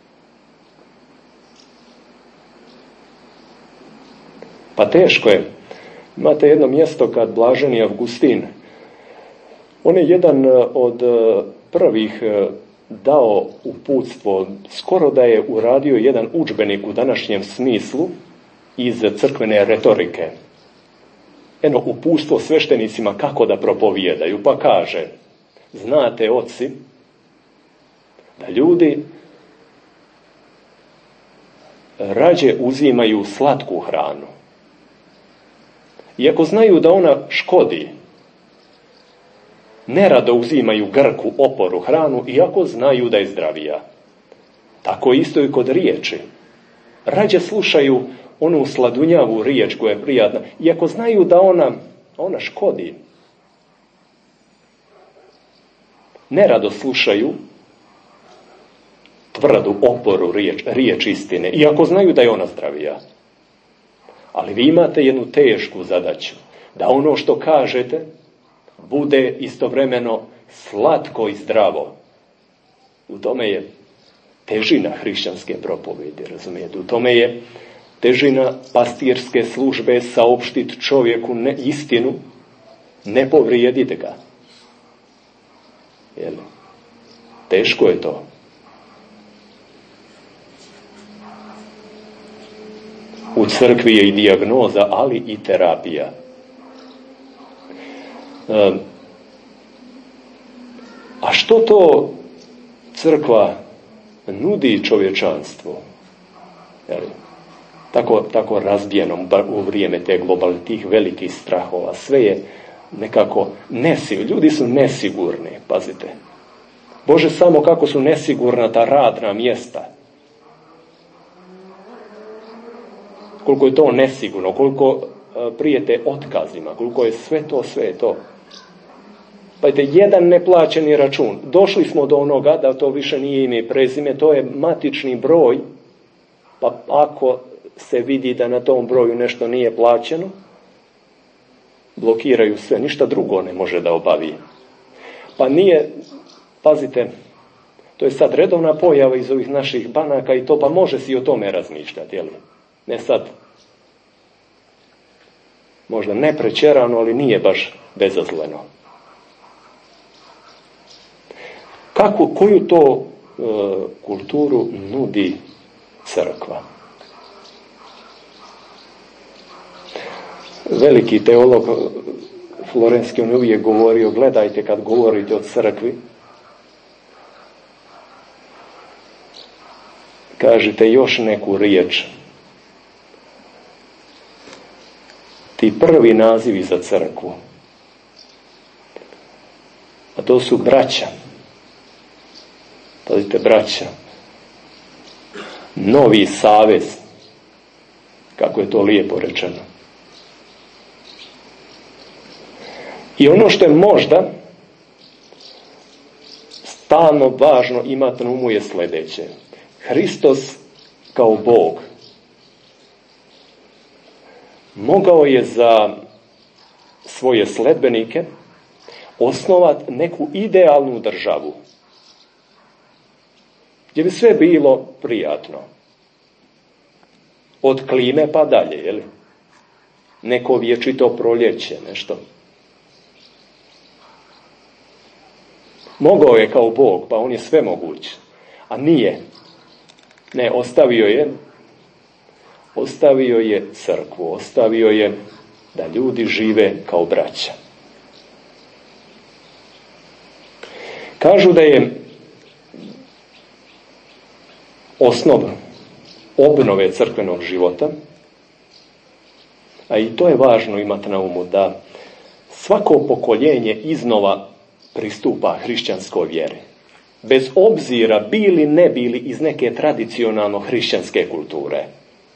Pa teško je. Imate jedno mjesto kad Blaženi Avgustin, on je jedan od prvih dao uputstvo, skoro da je uradio jedan udžbenik u današnjem smislu iz crkvene retorike. Eno uputstvo sveštenicima kako da propovijedaju, pa kaže: znate, oci, da ljudi rađe uzimaju slatku hranu. Iako znaju da ona škodi, nerado uzimaju grku, oporu hranu, iako znaju da je zdravija. Tako isto i kod riječi. Rađe slušaju onu sladunjavu riječ koja je prijatna, iako znaju da ona, ona škodi. Nerado slušaju tvrdu oporu riječ, riječ istine, iako znaju da je ona zdravija. Ali vi imate jednu tešku zadaću, da ono što kažete bude istovremeno slatko i zdravo. U tome je težina hrišćanske propovedi, razumijete? U tome je težina pastirske službe, saopštiti čovjeku ne, istinu, ne povrijedite ga. Jel? Teško je to. U crkvi je i dijagnoza, ali i terapija. A što to crkva nudi čovječanstvu? tako, tako razbijenom u vrijeme te globalne, tih velikih strahova. Sve je nekako nesigurno. Ljudi su nesigurni, pazite. Bože, samo kako su nesigurna ta radna mjesta. Koliko je to nesigurno, koliko prijete otkazima, koliko je sve to, sve je to. Pazite, jedan neplaćeni račun. Došli smo do onoga da to više nije ime i prezime, to je matični broj, pa ako se vidi da na tom broju nešto nije plaćeno, blokiraju sve, ništa drugo ne može da obavi. Pa nije, pazite, to je sad redovna pojava iz ovih naših banaka i to, pa može si o tome razmišljati, jel? Ne sad, možda ne prečerano, ali nije baš bezazleno. Kako, koju to e, kulturu nudi crkva? Veliki teolog Florenski, on uvijek govorio, gledajte kad govorite o crkvi, kažite još neku riječ. Ti prvi nazivi za crkvu, a to su braća. Pazite, braća. Novi savez, kako je to lijepo rečeno. I ono što je možda stalno važno imati na umu je sljedeće. Hristos kao Bog mogao je za svoje sledbenike osnovati neku idealnu državu gdje bi sve bilo prijatno. Od klime pa dalje, je li? Neko vječito proljeće, nešto. Mogao je kao Bog, pa on je sve moguć. A nije. Ne, ostavio je ostavio je crkvu, ostavio je da ljudi žive kao braća. Kažu da je osnov obnove crkvenog života, a i to je važno imati na umu, da svako pokoljenje iznova pristupa hrišćanskoj vjeri. Bez obzira bili ne bili iz neke tradicionalno hrišćanske kulture.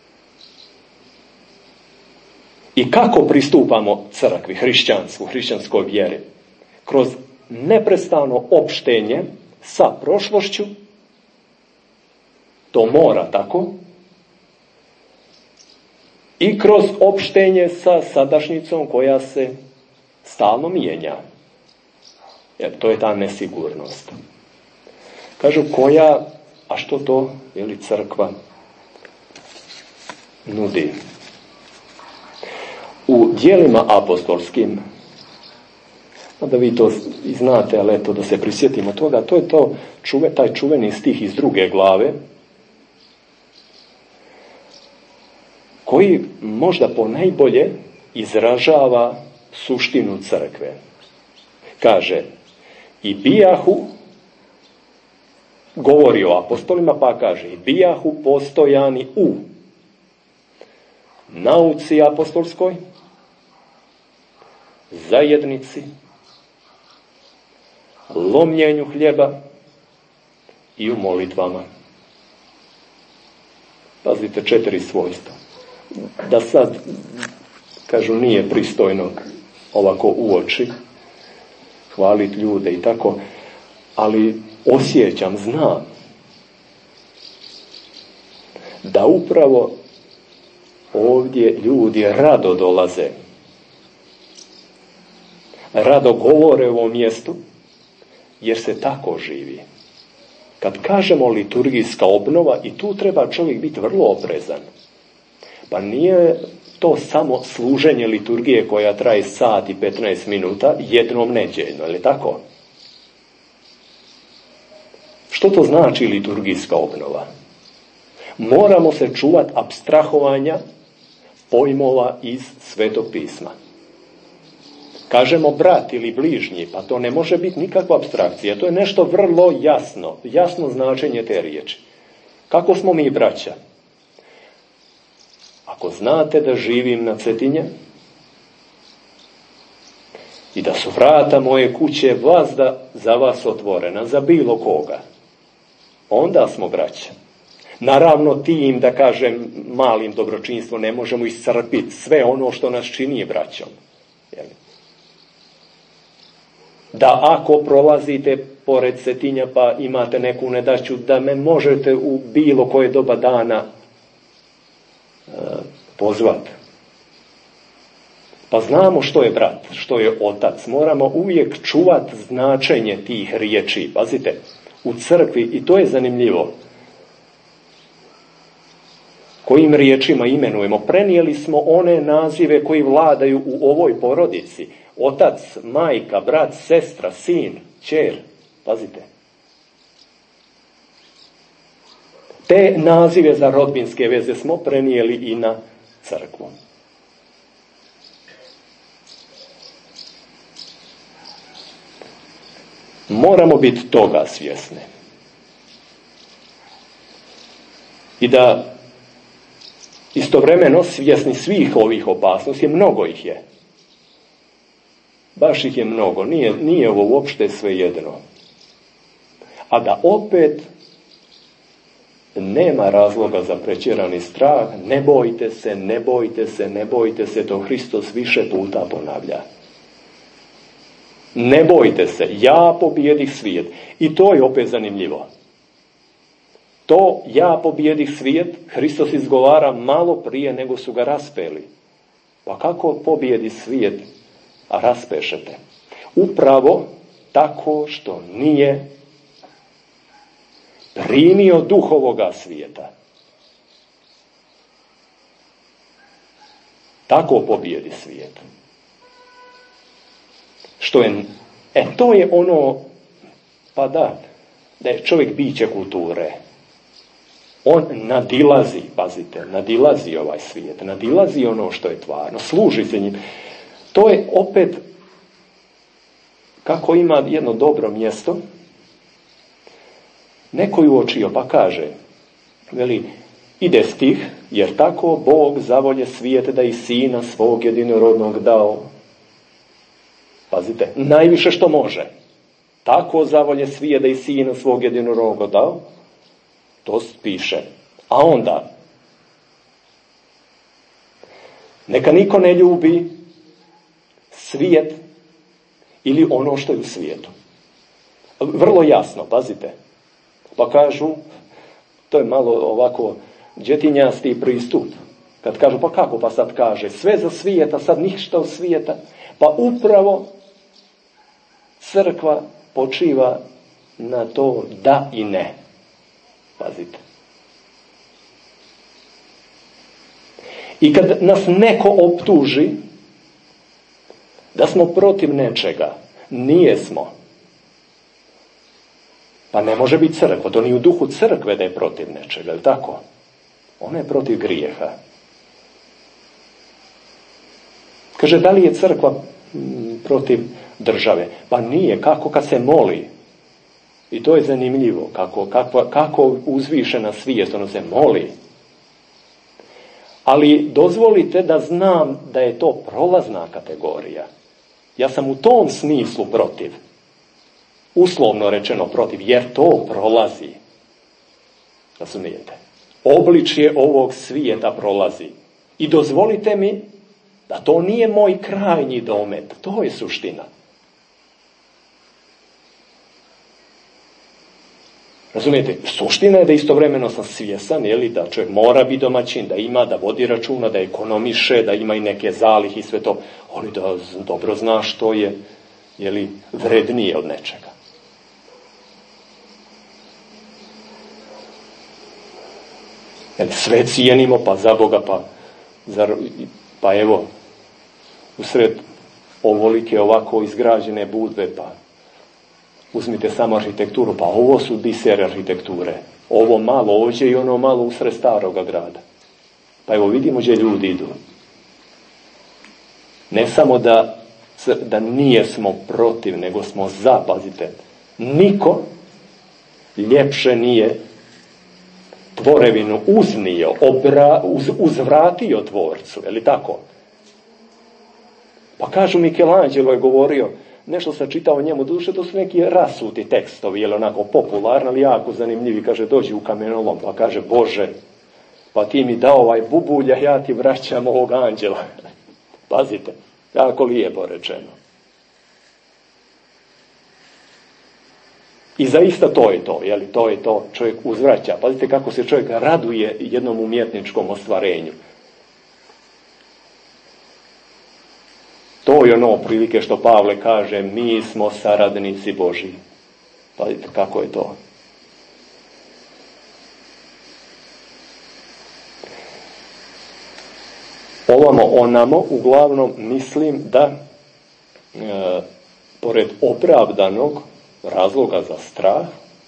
I kako pristupamo crkvi, hrišćanstvu, hrišćanskoj vjeri? Kroz neprestano opštenje sa prošlošću, to mora tako, i kroz opštenje sa sadašnjicom koja se stalno mijenja. Jer to je ta nesigurnost. Kažu koja, a što to, je li crkva nudi? U djelima apostolskim, da vi to i znate, ali eto da se prisjetimo toga, to je to, čuve, taj čuveni stih iz druge glave, koji možda ponajbolje izražava suštinu crkve. Kaže, i bijahu, govori o apostolima, pa kaže, i bijahu postojani u nauci apostolskoj, zajednici, lomljenju hljeba i u molitvama. Pazite, četiri svojstva. Da sad, kažu, nije pristojno ovako u oči hvaliti ljude i tako, ali osjećam, znam da upravo ovdje ljudi rado dolaze, rado govore u ovom mjestu, jer se tako živi. Kad kažemo liturgijska obnova, i tu treba čovjek biti vrlo oprezan. Pa nije to samo služenje liturgije koja traje sat i petnaest minuta jednom neđeljno, je li tako? Što to znači liturgijska obnova? Moramo se čuvati apstrahovanja pojmova iz Svetog pisma. Kažemo brat ili bližnji, pa to ne može biti nikakva apstrakcija. To je nešto vrlo jasno, jasno značenje te riječi. Kako smo mi braća? ako znate da živim na Cetinje i da su vrata moje kuće vazda za vas otvorena, za bilo koga, onda smo braća. Naravno, tim, da kažem, malim dobročinstvom ne možemo iscrpiti sve ono što nas čini braćom. Jel? Da ako prolazite pored Cetinja pa imate neku nedaću, da me možete u bilo koje doba dana uh, pozvati. Pa znamo što je brat, što je otac. Moramo uvijek čuvati značenje tih riječi. Pazite, u crkvi, i to je zanimljivo, kojim riječima imenujemo. Prenijeli smo one nazive koji vladaju u ovoj porodici. Otac, majka, brat, sestra, sin, ćer. Pazite. Te nazive za rodbinske veze smo prenijeli i na crkvu. Moramo biti toga svjesni. I da istovremeno svjesni svih ovih opasnosti, mnogo ih je. Baš ih je mnogo, nije, nije ovo uopšte svejedno. A da opet nema razloga za pretjerani strah, ne bojte se, ne bojte se, ne bojte se, to Hristos više puta ponavlja. Ne bojte se, ja pobjedih svijet. I to je opet zanimljivo. To ja pobjedih svijet, Hristos izgovara malo prije nego su ga raspeli. Pa kako pobjedi svijet, a raspešete? Upravo tako što nije primio duh ovoga svijeta. Tako pobjedi svijet. Što je, e to je ono, pa da, da je čovjek biće kulture. On nadilazi, pazite, nadilazi ovaj svijet, nadilazi ono što je tvarno, služi se njim. To je opet, kako ima jedno dobro mjesto, neko je uočio pa kaže, veli, ide stih, jer tako Bog zavolje svijet da i sina svog jedinorodnog dao. Pazite, najviše što može. Tako zavolje svijet da i sina svog jedinorodnog dao. To piše. A onda, neka niko ne ljubi svijet ili ono što je u svijetu. Vrlo jasno, pazite. Pa kažu, to je malo ovako džetinjasti pristup. Kad kažu, pa kako, pa sad kaže, sve za svijeta, sad ništa od svijeta. Pa upravo crkva počiva na to da i ne. Pazite. I kad nas neko optuži da smo protiv nečega, nije smo. Pa ne može biti crkva, to ni u duhu crkve da je protiv nečega, je li tako? Ona je protiv grijeha. Kaže, da li je crkva protiv države? Pa nije, kako kad se moli. I to je zanimljivo, kako, kako, kako uzvišena svijest, ono se moli. Ali dozvolite da znam da je to prolazna kategorija. Ja sam u tom smislu protiv. Uslovno rečeno protiv, jer to prolazi. Razumijete? Obličje ovog svijeta prolazi. I dozvolite mi da to nije moj krajnji domet. To je suština. Razumijete? Suština je da istovremeno sam svjesan, jeli, da čovjek mora biti domaćin, da ima, da vodi računa, da ekonomiše, da ima i neke zalihe i sve to, ali da dobro zna što je, jeli, vrednije od nečega. Jeli, sve cijenimo, pa za Boga, pa, zar, pa evo, usred ovolike ovako izgrađene budve, pa uzmite samo arhitekturu, pa ovo su biser arhitekture. Ovo malo ovdje i ono malo usred staroga grada. Pa evo vidimo gdje ljudi idu. Ne samo da, da nije smo protiv, nego smo za, pazite. Niko ljepše nije tvorevinu uznio, obra, uz, uzvratio tvorcu, je li tako? Pa kažu, Michelangelo je govorio, nešto sam čitao o njemu, duše, to su neki rasuti tekstovi, je li onako popularni, ali jako zanimljivi, kaže, dođi u kamenolom, pa kaže, Bože, pa ti mi dao ovaj bubulja, ja ti vraćam ovog anđela. Pazite, jako lijepo rečeno. I zaista to je to, jeli, to je to, čovjek uzvraća. Pazite kako se čovjek raduje jednom umjetničkom ostvarenju. To je ono prilike što Pavle kaže, mi smo saradnici Božji. Pazite kako je to. Ovamo onamo, uglavnom mislim da e, pored opravdanog razloga za strah,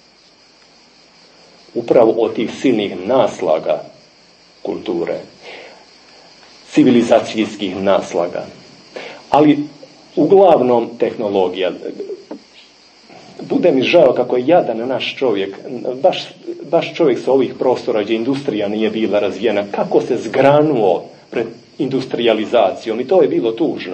upravo od tih silnih naslaga kulture, civilizacijskih naslaga, ali uglavnom tehnologija. Bude mi žao kako je jadan naš čovjek, baš, baš čovjek sa ovih prostora gdje industrija nije bila razvijena, kako se zgranuo pred industrializacijom i to je bilo tužno.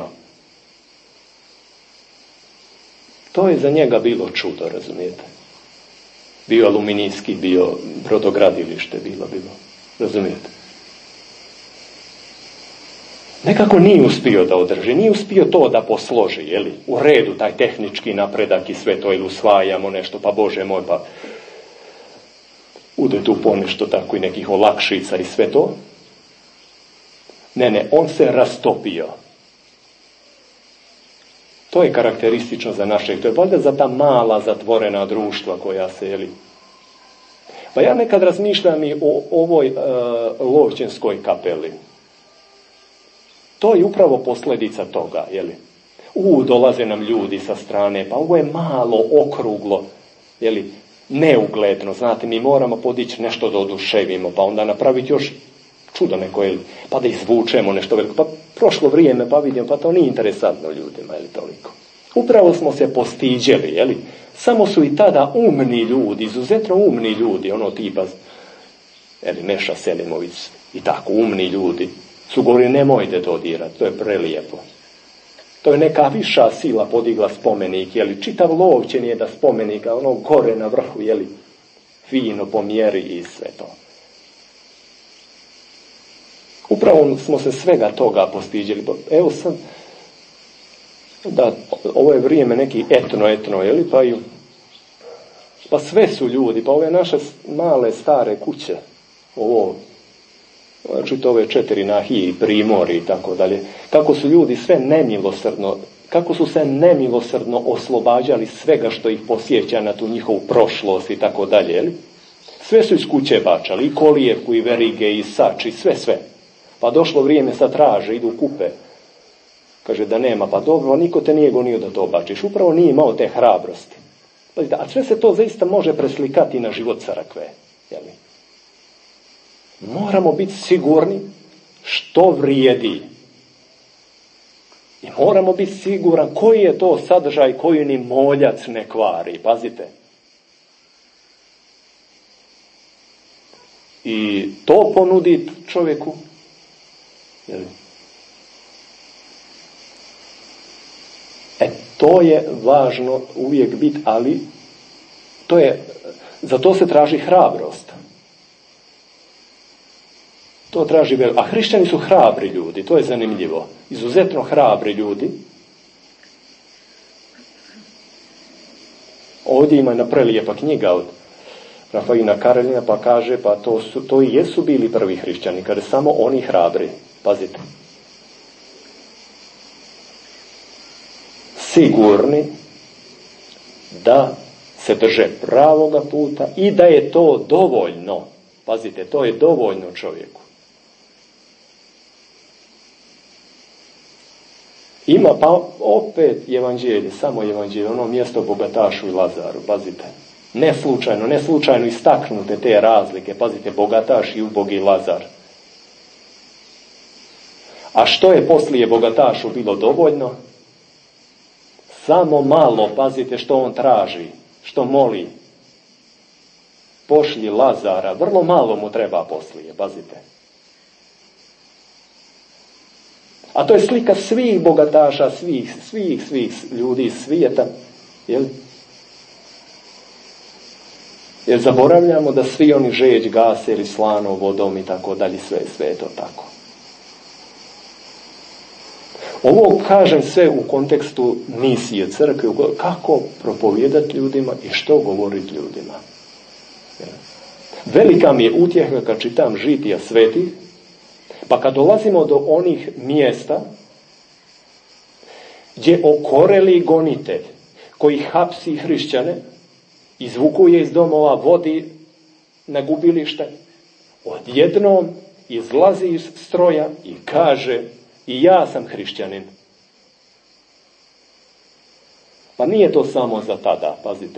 To je za njega bilo čudo, razumijete? Bio aluminijski, bio brodogradilište, bilo, bilo. Razumijete? Nekako nije uspio da održi, nije uspio to da posloži, jeli? U redu, taj tehnički napredak i sve to, ili usvajamo nešto, pa Bože moj, pa ude tu ponešto tako i nekih olakšica i sve to. Ne, ne, on se rastopio. To je karakteristično za naše, to je valjda za ta mala zatvorena društva koja se, jeli. Pa ja nekad razmišljam i o ovoj uh, Lovćenskoj kapeli. To je upravo posljedica toga, jeli. U, dolaze nam ljudi sa strane, pa ovo je malo, okruglo, jeli, neugledno, znate, mi moramo podići nešto da oduševimo, pa onda napraviti još čudo neko, jeli, pa da izvučemo nešto veliko, pa prošlo vrijeme, pa vidimo, pa to nije interesantno ljudima, jeli, toliko. Upravo smo se postiđeli, jeli, samo su i tada umni ljudi, izuzetno umni ljudi, ono tipa, jeli, Meša Selimović i tako, umni ljudi, su govorili, nemojte to dirati, to je prelijepo. To je neka viša sila podigla spomenik, jeli, čitav Lovćen je da spomenika, ono gore na vrhu, jeli, fino po mjeri i sve to. Upravo smo se svega toga postiđeli. Evo sad, da, ovo je vrijeme neki etno, etno, jeli, pa, i, pa sve su ljudi, pa ove naše male, stare kuće, ovo, znači to ove četiri nahije, primori i tako dalje, kako su ljudi sve nemilosrdno, kako su se nemilosrdno oslobađali svega što ih posjeća na tu njihovu prošlost i tako dalje, jeli? Sve su iz kuće bačali, i kolijevku, i verige, i sač, i sve, sve. Pa došlo vrijeme, sad traže, idu kupe. Kaže da nema, pa dobro, niko te nije gonio da to bačiš. Upravo nije imao te hrabrosti. A sve se to zaista može preslikati na život crkve. Jeli? Moramo biti sigurni što vrijedi. I moramo biti siguran koji je to sadržaj koji ni moljac ne kvari. Pazite. I to ponuditi čovjeku. Jeli? E, to je važno uvijek biti, ali to je, za to se traži hrabrost. To traži vel... A hrišćani su hrabri ljudi, to je zanimljivo. Izuzetno hrabri ljudi. Ovdje ima jedna prelijepa knjiga od Rafaina Karelina, pa kaže, pa to, su, to i jesu bili prvi hrišćani, kada samo oni hrabri. Pazite. Sigurni da se drže pravoga puta i da je to dovoljno. Pazite, to je dovoljno čovjeku. Ima pa opet evanđelje, samo evanđelje, ono mjesto bogatašu i Lazaru, pazite. Ne slučajno, ne slučajno istaknute te razlike, pazite, bogataš i ubogi Lazar. A što je poslije bogatašu bilo dovoljno? Samo malo, pazite što on traži, što moli. pošlji Lazara, vrlo malo mu treba poslije, pazite. A to je slika svih bogataša, svih, svih, svih ljudi svijeta, jel? Jer zaboravljamo da svi oni žeđ gase ili slano vodom i tako dalje, sve, sve je to tako. Ovo kažem sve u kontekstu misije crkve, kako propovijedati ljudima i što govoriti ljudima. Velika mi je utjeha kad čitam žitija svetih, pa kad dolazimo do onih mjesta gdje okoreli gonitelj koji hapsi hrišćane, izvukuje iz domova, vodi na gubilište, odjednom izlazi iz stroja i kaže: i ja sam hrišćanin. Pa nije to samo za tada, pazite.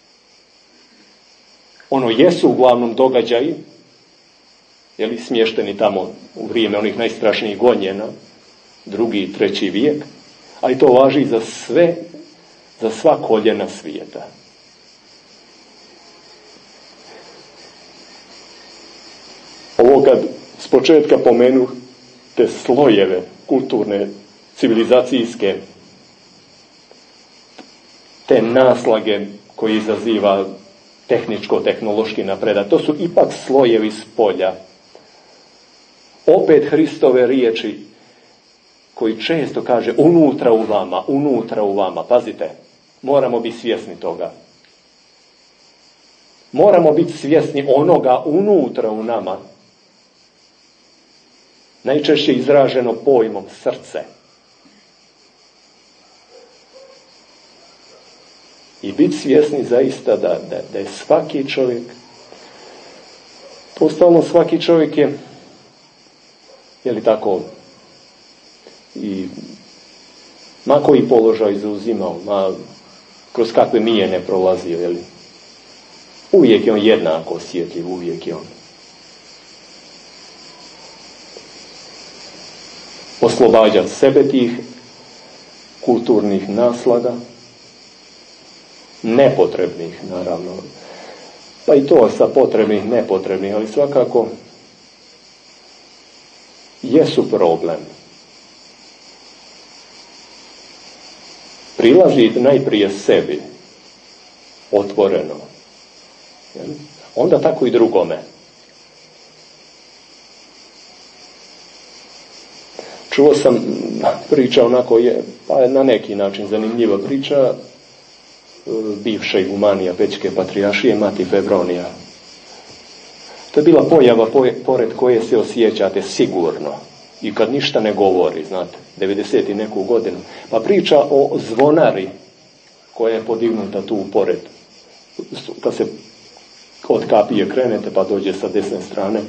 Ono jesu uglavnom događaji, jeli, smješteni tamo u vrijeme onih najstrašnijih gonjena, drugi i treći vijek, ali to važi za sve, za sva koljena svijeta. Ovo kad s početka pomenu te slojeve kulturne, civilizacijske, te naslage koji izaziva tehničko-tehnološki napredak, to su ipak slojevi s polja. Opet Hristove riječi koji često kaže unutra u vama, unutra u vama. Pazite, moramo biti svjesni toga. Moramo biti svjesni onoga unutra u nama. Najčešće izraženo pojmom srce. I biti svjesni zaista da, da, da je svaki čovjek, postalno svaki čovjek je, je li tako, i ma koji položaj zauzimao, ma kroz kakve mijene prolazio, je li, uvijek je on jednako osjetljiv, uvijek je on oslobađati sebe tih kulturnih naslaga, nepotrebnih, naravno, pa i to sa potrebnih, nepotrebnih, ali svakako jesu problem. Prilaziti najprije sebi, otvoreno, onda tako i drugome. Čuo sam priča, onako je, pa je na neki način zanimljiva priča, bivše igumanija Pećke patrijaršije, mati Febronija. To je bila pojava pored koje se osjećate sigurno i kad ništa ne govori, znate, devedeset i neku godinu. Pa priča o zvonari koja je podignuta tu pored, kad se od kapije krenete pa dođe sa desne strane.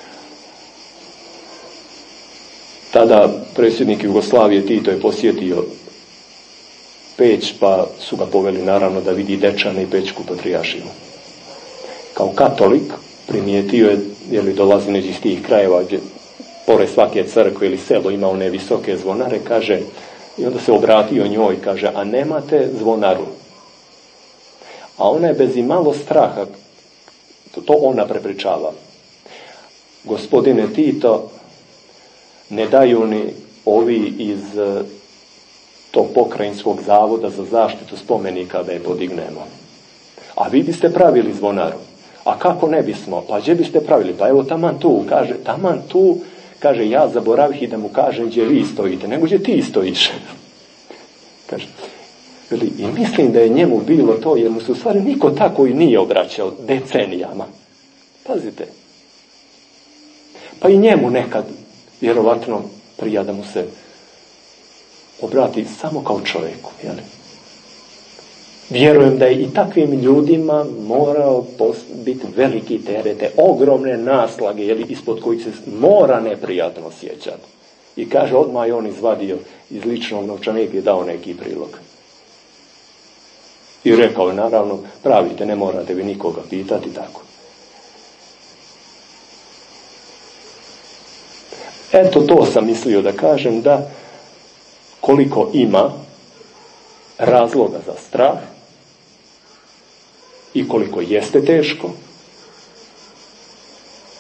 Tada predsjednik Jugoslavije Tito je posjetio Peć, pa su ga poveli naravno da vidi Dečane i Pećku patrijaršiju. Kao katolik primijetio je, je li dolazi neđe iz tih krajeva gdje pored svake crkve ili selo ima one visoke zvonare, kaže, i onda se obratio njoj, kaže, a nemate zvonaru? A ona je bez imalo straha, to, to ona prepričava. Gospodine Tito, ne daju ni ovi iz tog pokrajinskog zavoda za zaštitu spomenika da je podignemo. A vi biste pravili zvonaru. A kako ne bismo? Pa gdje biste pravili? Pa evo taman tu, kaže, taman tu, kaže, ja zaboravih i da mu kažem gdje vi stojite, nego gdje ti stojiš. Kaže, i mislim da je njemu bilo to, jer mu se u stvari niko tako i nije obraćao decenijama. Pazite. Pa i njemu nekad vjerovatno prija da mu se obrati samo kao čovjeku. Jel? Vjerujem da je i takvim ljudima morao biti veliki terete, ogromne naslage, jel, ispod kojih se mora neprijatno osjećati. I kaže, odmah je on izvadio iz ličnog novčanika i dao neki prilog. I rekao je, naravno, pravite, ne morate vi nikoga pitati, tako. Eto, to sam mislio da kažem, da koliko ima razloga za strah i koliko jeste teško,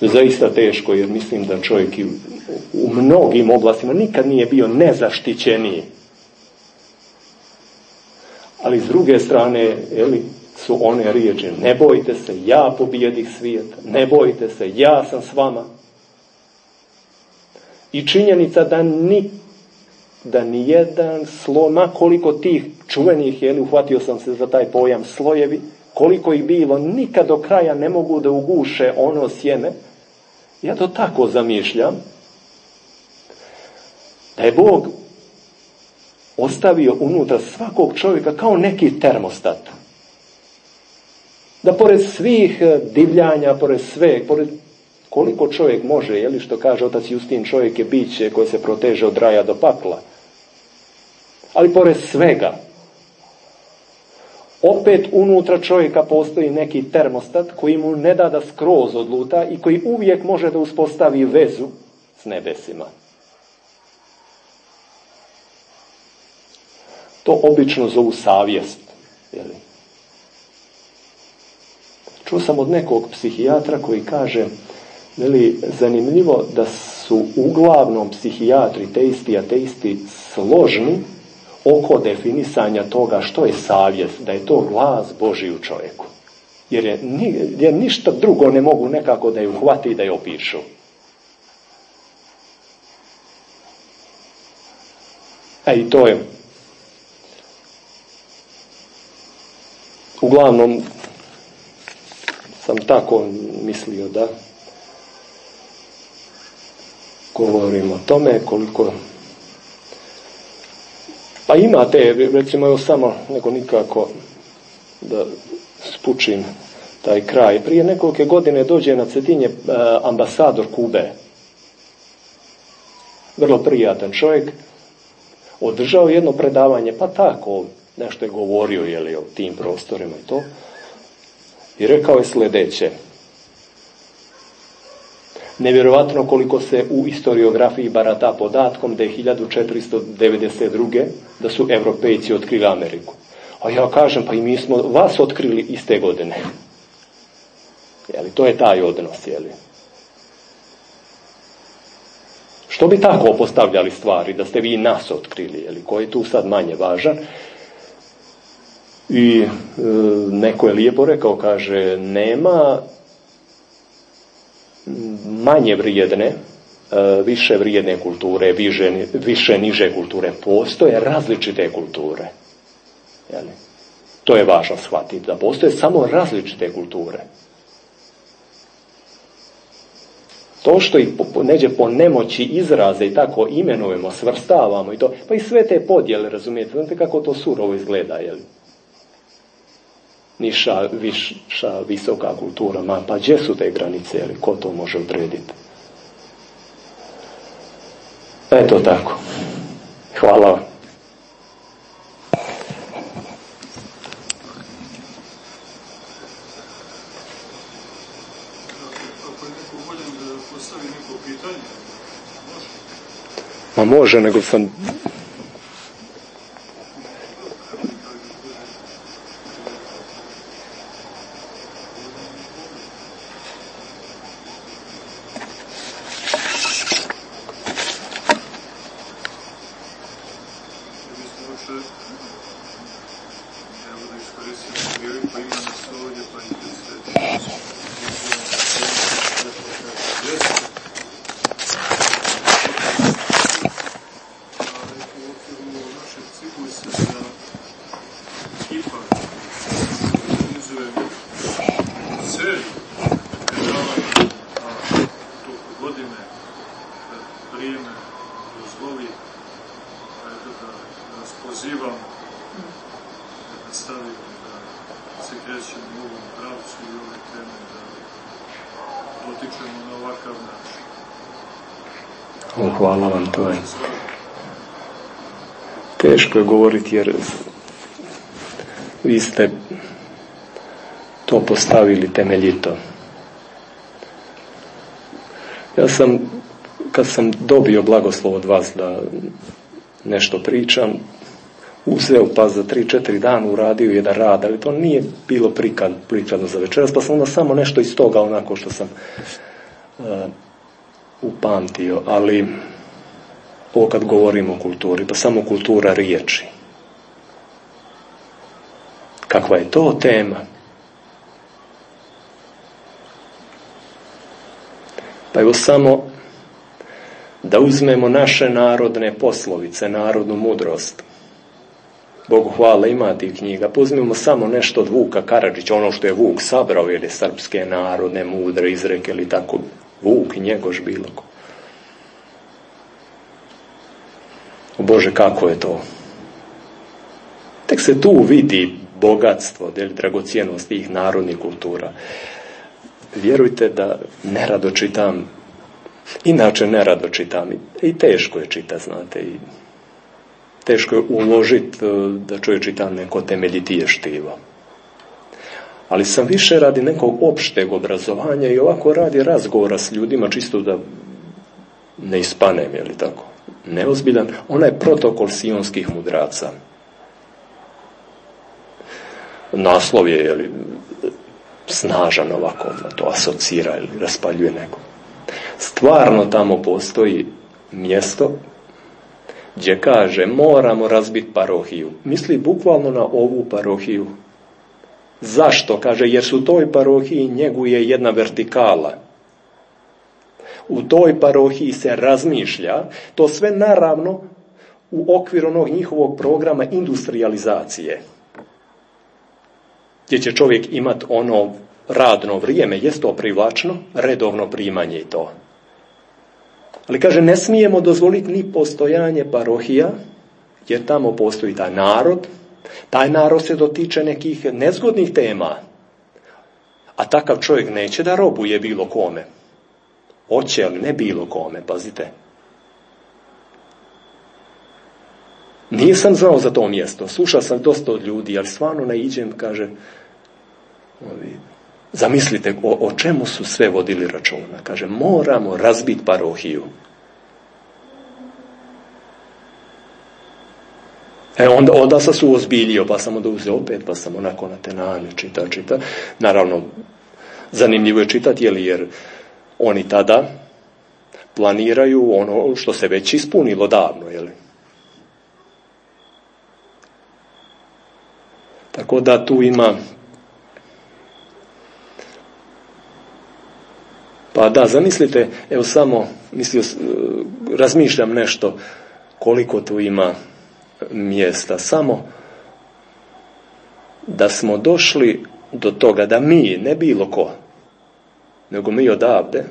zaista teško, jer mislim da čovjek u mnogim oblastima nikad nije bio nezaštićeniji. Ali s druge strane, jeli, su one riječi: ne bojte se, ja pobjedih svijet, ne bojte se, ja sam s vama. I činjenica da ni da ni jedan sloj, ma koliko tih čuvenih, jeli, uhvatio sam se za taj pojam slojevi, koliko ih bilo, nikad do kraja ne mogu da uguše ono sjeme. Ja to tako zamišljam, da je Bog ostavio unutra svakog čovjeka kao neki termostat. Da pored svih divljanja, pored sve, pored koliko čovjek može, je li, što kaže otac Justin, čovjek je biće koje se proteže od raja do pakla. Ali pored svega, opet unutra čovjeka postoji neki termostat koji mu ne da da skroz odluta i koji uvijek može da uspostavi vezu s nebesima. To obično zovu savjest. Jeli? Čuo sam od nekog psihijatra koji kaže, jeli, zanimljivo da su uglavnom psihijatri, teisti, ateisti složni oko definisanja toga što je savjest, da je to glas Božji u čovjeku. Jer, je, jer ništa drugo ne mogu nekako da je uhvati i da je opišu. E i to je uglavnom sam tako mislio da govorim o tome koliko. Pa imate, recimo, evo samo nego nikako da spučim taj kraj. Prije nekoliko godine dođe na Cetinje ambasador Kube. Vrlo prijatan čovjek. Održao jedno predavanje, pa tako nešto je govorio, jeli, o tim prostorima i to. I rekao je sljedeće: nevjerovatno koliko se u historiografiji barata podatkom da je hiljadu četiristo devedeset druge da su Europejci otkrili Ameriku. A ja kažem, pa i mi smo vas otkrili iste godine. Jeli, to je taj odnos, jeli. Što bi tako postavljali stvari, da ste vi nas otkrili, jeli, koji je tu sad manje važan? I e, neko je lijepo rekao, kaže, nema manje vrijedne, više vrijedne kulture, više, više niže kulture. Postoje različite kulture. Jeli? To je važno shvatiti, da postoje samo različite kulture. To što ih po, neđe po nemoći izraze i tako imenujemo, svrstavamo i to, pa i sve te podjele, razumijete, znate kako to surovo izgleda, jeli? Niša, viša, visoka kultura, ma pa gdje su te granice, jeli? Ko to može odrediti? Eto tako. Hvala vam. Ma može, nego sam... Hvala vam, to je teško je govoriti jer vi ste to postavili temeljito. Ja sam, kad sam dobio blagoslov od vas da nešto pričam, uzeo pa za tri, četiri dana uradio jedan rad, ali to nije bilo prikladno za večeras, pa sam onda samo nešto iz toga onako što sam upamtio, ali ovo kad govorimo o kulturi, pa samo kultura riječi. Kakva je to tema? Pa evo samo da uzmemo naše narodne poslovice, narodnu mudrost. Bogu hvala, ima tih knjiga. Uzmimo samo nešto od Vuka Karadžića, ono što je Vuk sabrao, jer je srpske narodne mudre izreke ili tako. Vuk, Njegoš, bilo ko. O Bože, kako je to? Tek se tu vidi bogatstvo, dragocjenost tih narodnih kultura. Vjerujte da nerado čitam, inače nerado čitam, i teško je čitati, znate, i teško je uložiti da čovjek čita neko temeljitije štivo. Ali sam više radi nekog opšteg obrazovanja i ovako radi razgovora s ljudima, čisto da ne ispanem, je li tako? Neozbiljan, onaj protokol sionskih mudraca. Naslov je, je li, snažan ovako, to asocira ili raspaljuje neko. Stvarno tamo postoji mjesto gdje kaže moramo razbiti parohiju. Misli bukvalno na ovu parohiju. Zašto? Kaže, jer su u toj parohiji njeguje jedna vertikala. U toj parohiji se razmišlja, to sve naravno u okviru onog njihovog programa industrializacije. Gdje će čovjek imati ono radno vrijeme, jest to privlačno, redovno primanje i to. Ali kaže, ne smijemo dozvoliti ni postojanje parohija, jer tamo postoji taj narod, taj narod se dotiče nekih nezgodnih tema, a takav čovjek neće da robuje bilo kome. Hoće, ali ne bilo kome, pazite. Nisam znao za to mjesto, slušao sam dosta od ljudi, ali stvarno naiđem, kaže, ovi, zamislite o, o čemu su sve vodili računa. Kaže, moramo razbiti parohiju. E onda, onda sam se uozbiljio, pa sam onda uzeo opet, pa sam onako na tenane čita, čita. Naravno, zanimljivo je čitati, jer, jer oni tada planiraju ono što se već ispunilo davno, jel? Tako da tu ima. Pa da, zamislite, evo samo, mislio, razmišljam nešto koliko tu ima mjesta. Samo da smo došli do toga da mi, ne bilo ko, nego mi odavde,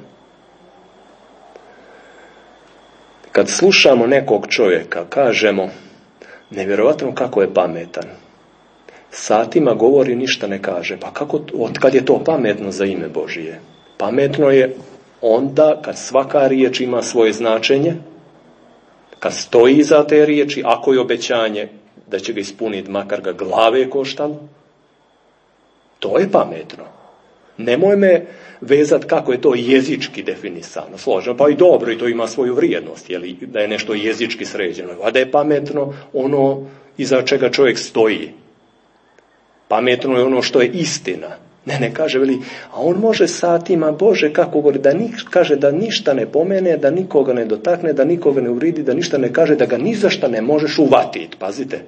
kad slušamo nekog čovjeka, kažemo, nevjerojatno kako je pametan. Satima govori, ništa ne kaže. Pa kako, od kad je to pametno za ime Božije? Pametno je onda kad svaka riječ ima svoje značenje, kad stoji iza te riječi, ako je obećanje da će ga ispuniti, makar ga glave koštalo, to je pametno. Nemoj me vezati kako je to jezički definisano, složeno, pa i dobro, i to ima svoju vrijednost, jeli, da je nešto jezički sređeno, a da je pametno ono iza čega čovjek stoji. Pametno je ono što je istina. Ne, ne kaže, veli, a on može satima, Bože, kako govori, da ni, kaže da ništa ne pomene, da nikoga ne dotakne, da nikoga ne uvridi, da ništa ne kaže, da ga ni za šta ne možeš uvatiti. Pazite.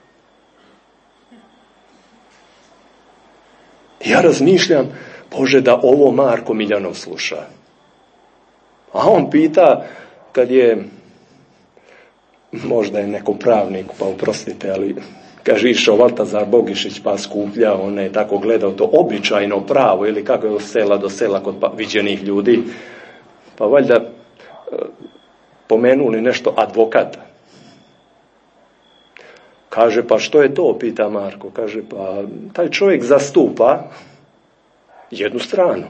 Ja razmišljam, Bože, da ovo Marko Miljanov sluša. A on pita, kad je, možda je nekom pravniku, pa oprostite, ali kaže, išao Valtazar Bogišić pa skuplja, on je tako gledao to običajno pravo, ili kako je od sela do sela kod pa, viđenih ljudi, pa valjda e, pomenuli nešto advokata. Kaže, pa što je to, pita Marko, kaže, pa taj čovjek zastupa jednu stranu.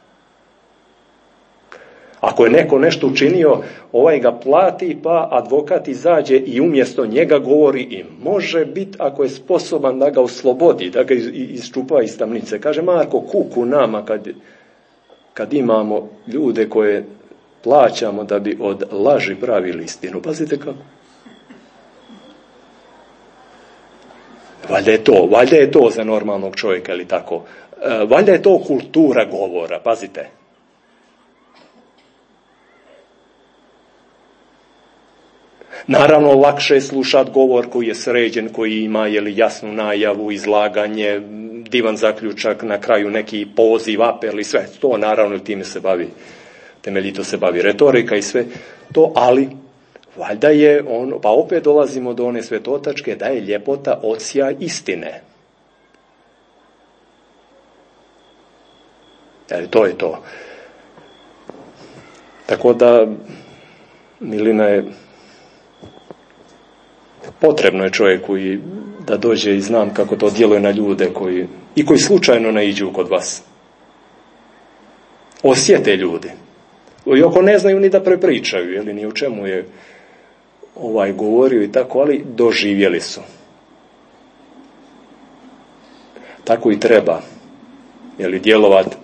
Ako je neko nešto učinio, ovaj ga plati, pa advokat izađe i umjesto njega govori i može biti, ako je sposoban, da ga oslobodi, da ga isčupa iz tamnice. Kaže, Marko, kuku nama kad, kad imamo ljude koje plaćamo da bi od laži pravili istinu. Pazite kako. Valjda je to, valjda je to za normalnog čovjeka ili tako. Valjda je to kultura govora, pazite. Naravno, lakše je slušati govor koji je sređen, koji ima jeli, jasnu najavu, izlaganje, divan zaključak, na kraju neki poziv, apel i sve. To naravno time se bavi, temeljito se bavi retorika i sve to, ali valjda je ono, pa opet dolazimo do one svetotačke da je ljepota odsjaj istine. Jeli, to je to. Tako da, Milina je, potrebno je čovjeku i da dođe i znam kako to djeluje na ljude koji, i koji slučajno naiđu kod vas. Osjete ljudi. Iako ne znaju ni da prepričaju, jeli, ni o čemu je ovaj govorio i tako, ali doživjeli su. Tako i treba, jeli, djelovati,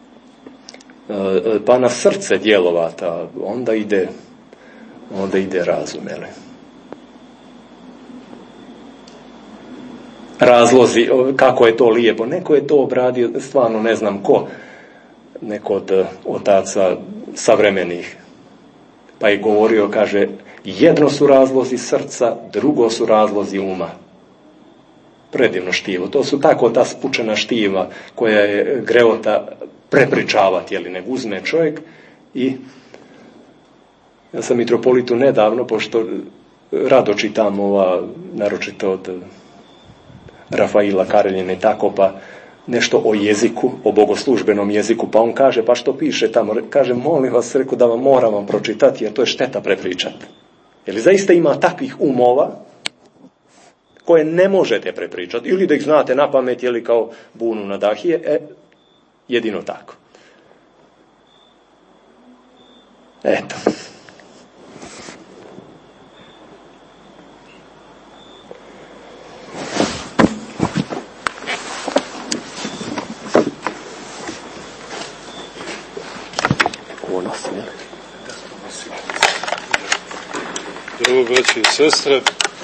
pa na srce djelovati, a onda ide, onda ide razum, jeli. Razlozi, kako je to lijepo. Neko je to obradio, stvarno ne znam ko, neko od otaca savremenih. Pa je govorio, kaže, jedno su razlozi srca, drugo su razlozi uma. Predivno štivo. To su tako ta spučena štiva koja je greota prepričavati, jeli, nego uzme čovjek i ja sam mitropolitu nedavno, pošto rado čitam ova, naročito od Rafaila Kareljina i tako, pa nešto o jeziku, o bogoslužbenom jeziku, pa on kaže, pa što piše tamo? Kaže, molim vas, rekao da vam moram vam pročitati, jer to je šteta prepričati. Jer li zaista ima takvih umova koje ne možete prepričati, ili da ih znate na pamet, ili kao bunu na dahije, e, jedino tako. Eto. Drago, braći i sestre,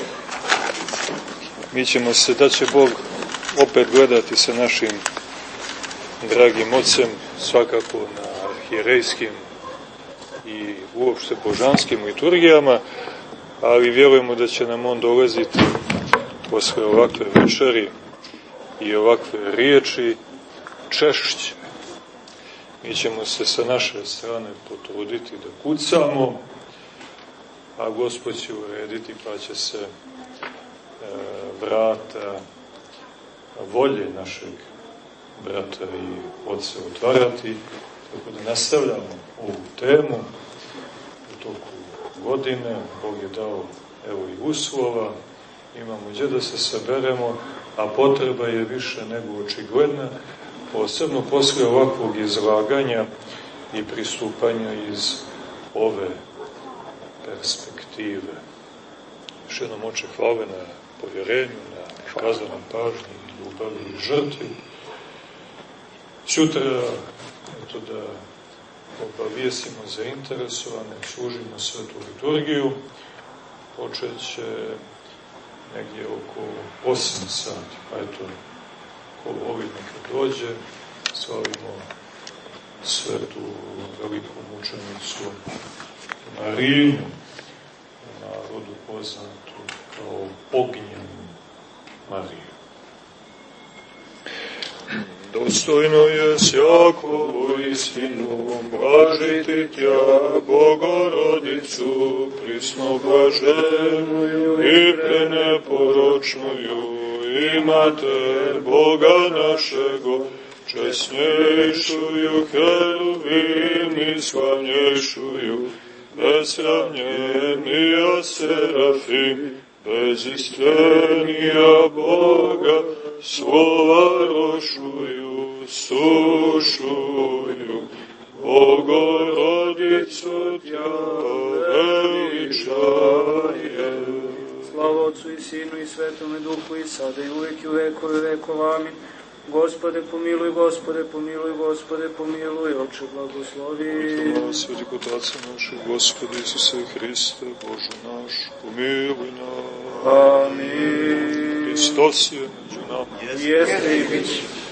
mi ćemo se, da će Bog opet gledati sa našim dragim ocem, svakako na arhijerejskim i uopšte božanskim liturgijama, ali vjerujemo da će nam on dolaziti posle ovakve večeri i ovakve riječi češće. Mi ćemo se sa naše strane potruditi da kucamo, a Gospod će urediti, pa će se e, vrata volje našeg brata i oca otvarati, tako da nastavljamo ovu temu u toku godine. Bog je dao, evo, i uslova, imamo gdje da se saberemo, a potreba je više nego očigledna, posebno posle ovakvog izlaganja i pristupanja iz ove perspektive. Još jednom, Oče, hvala na povjerenju, na kazanom pažnji, ljubavi i žrtvi. Sutra, eto, da obavijesimo zainteresovane, služimo svetu liturgiju, počet će negdje oko osam sati, pa eto, ko voli neka dođe, slavimo svetu veliku mučenicu Mariju, u narodu poznatu kao ognjenu Mariju. Dostojno je sjakovu istinu blažiti tja, Bogorodicu, prisno blaženuju i preneporočnuju, imate Boga našego, česnjejšuju heruvim i slavnjejšuju, besravnjenija serafim, bez istvenija Boga, slova rošuju, sušuju, Bogorodicu tja veličaje. Slava Otcu i Sinu i Svetome Duhu i sada i uvijek i u vekove vekova. Amin. Gospode pomiluj, Gospode pomiluj, Gospode pomiluj, Oče blagoslovi. Hvala sveti kod Oca našeg, Gospode Isuse Hriste, Bože naš, pomiluj nas. Amin. Hristos je među nama. Jeste i bit će.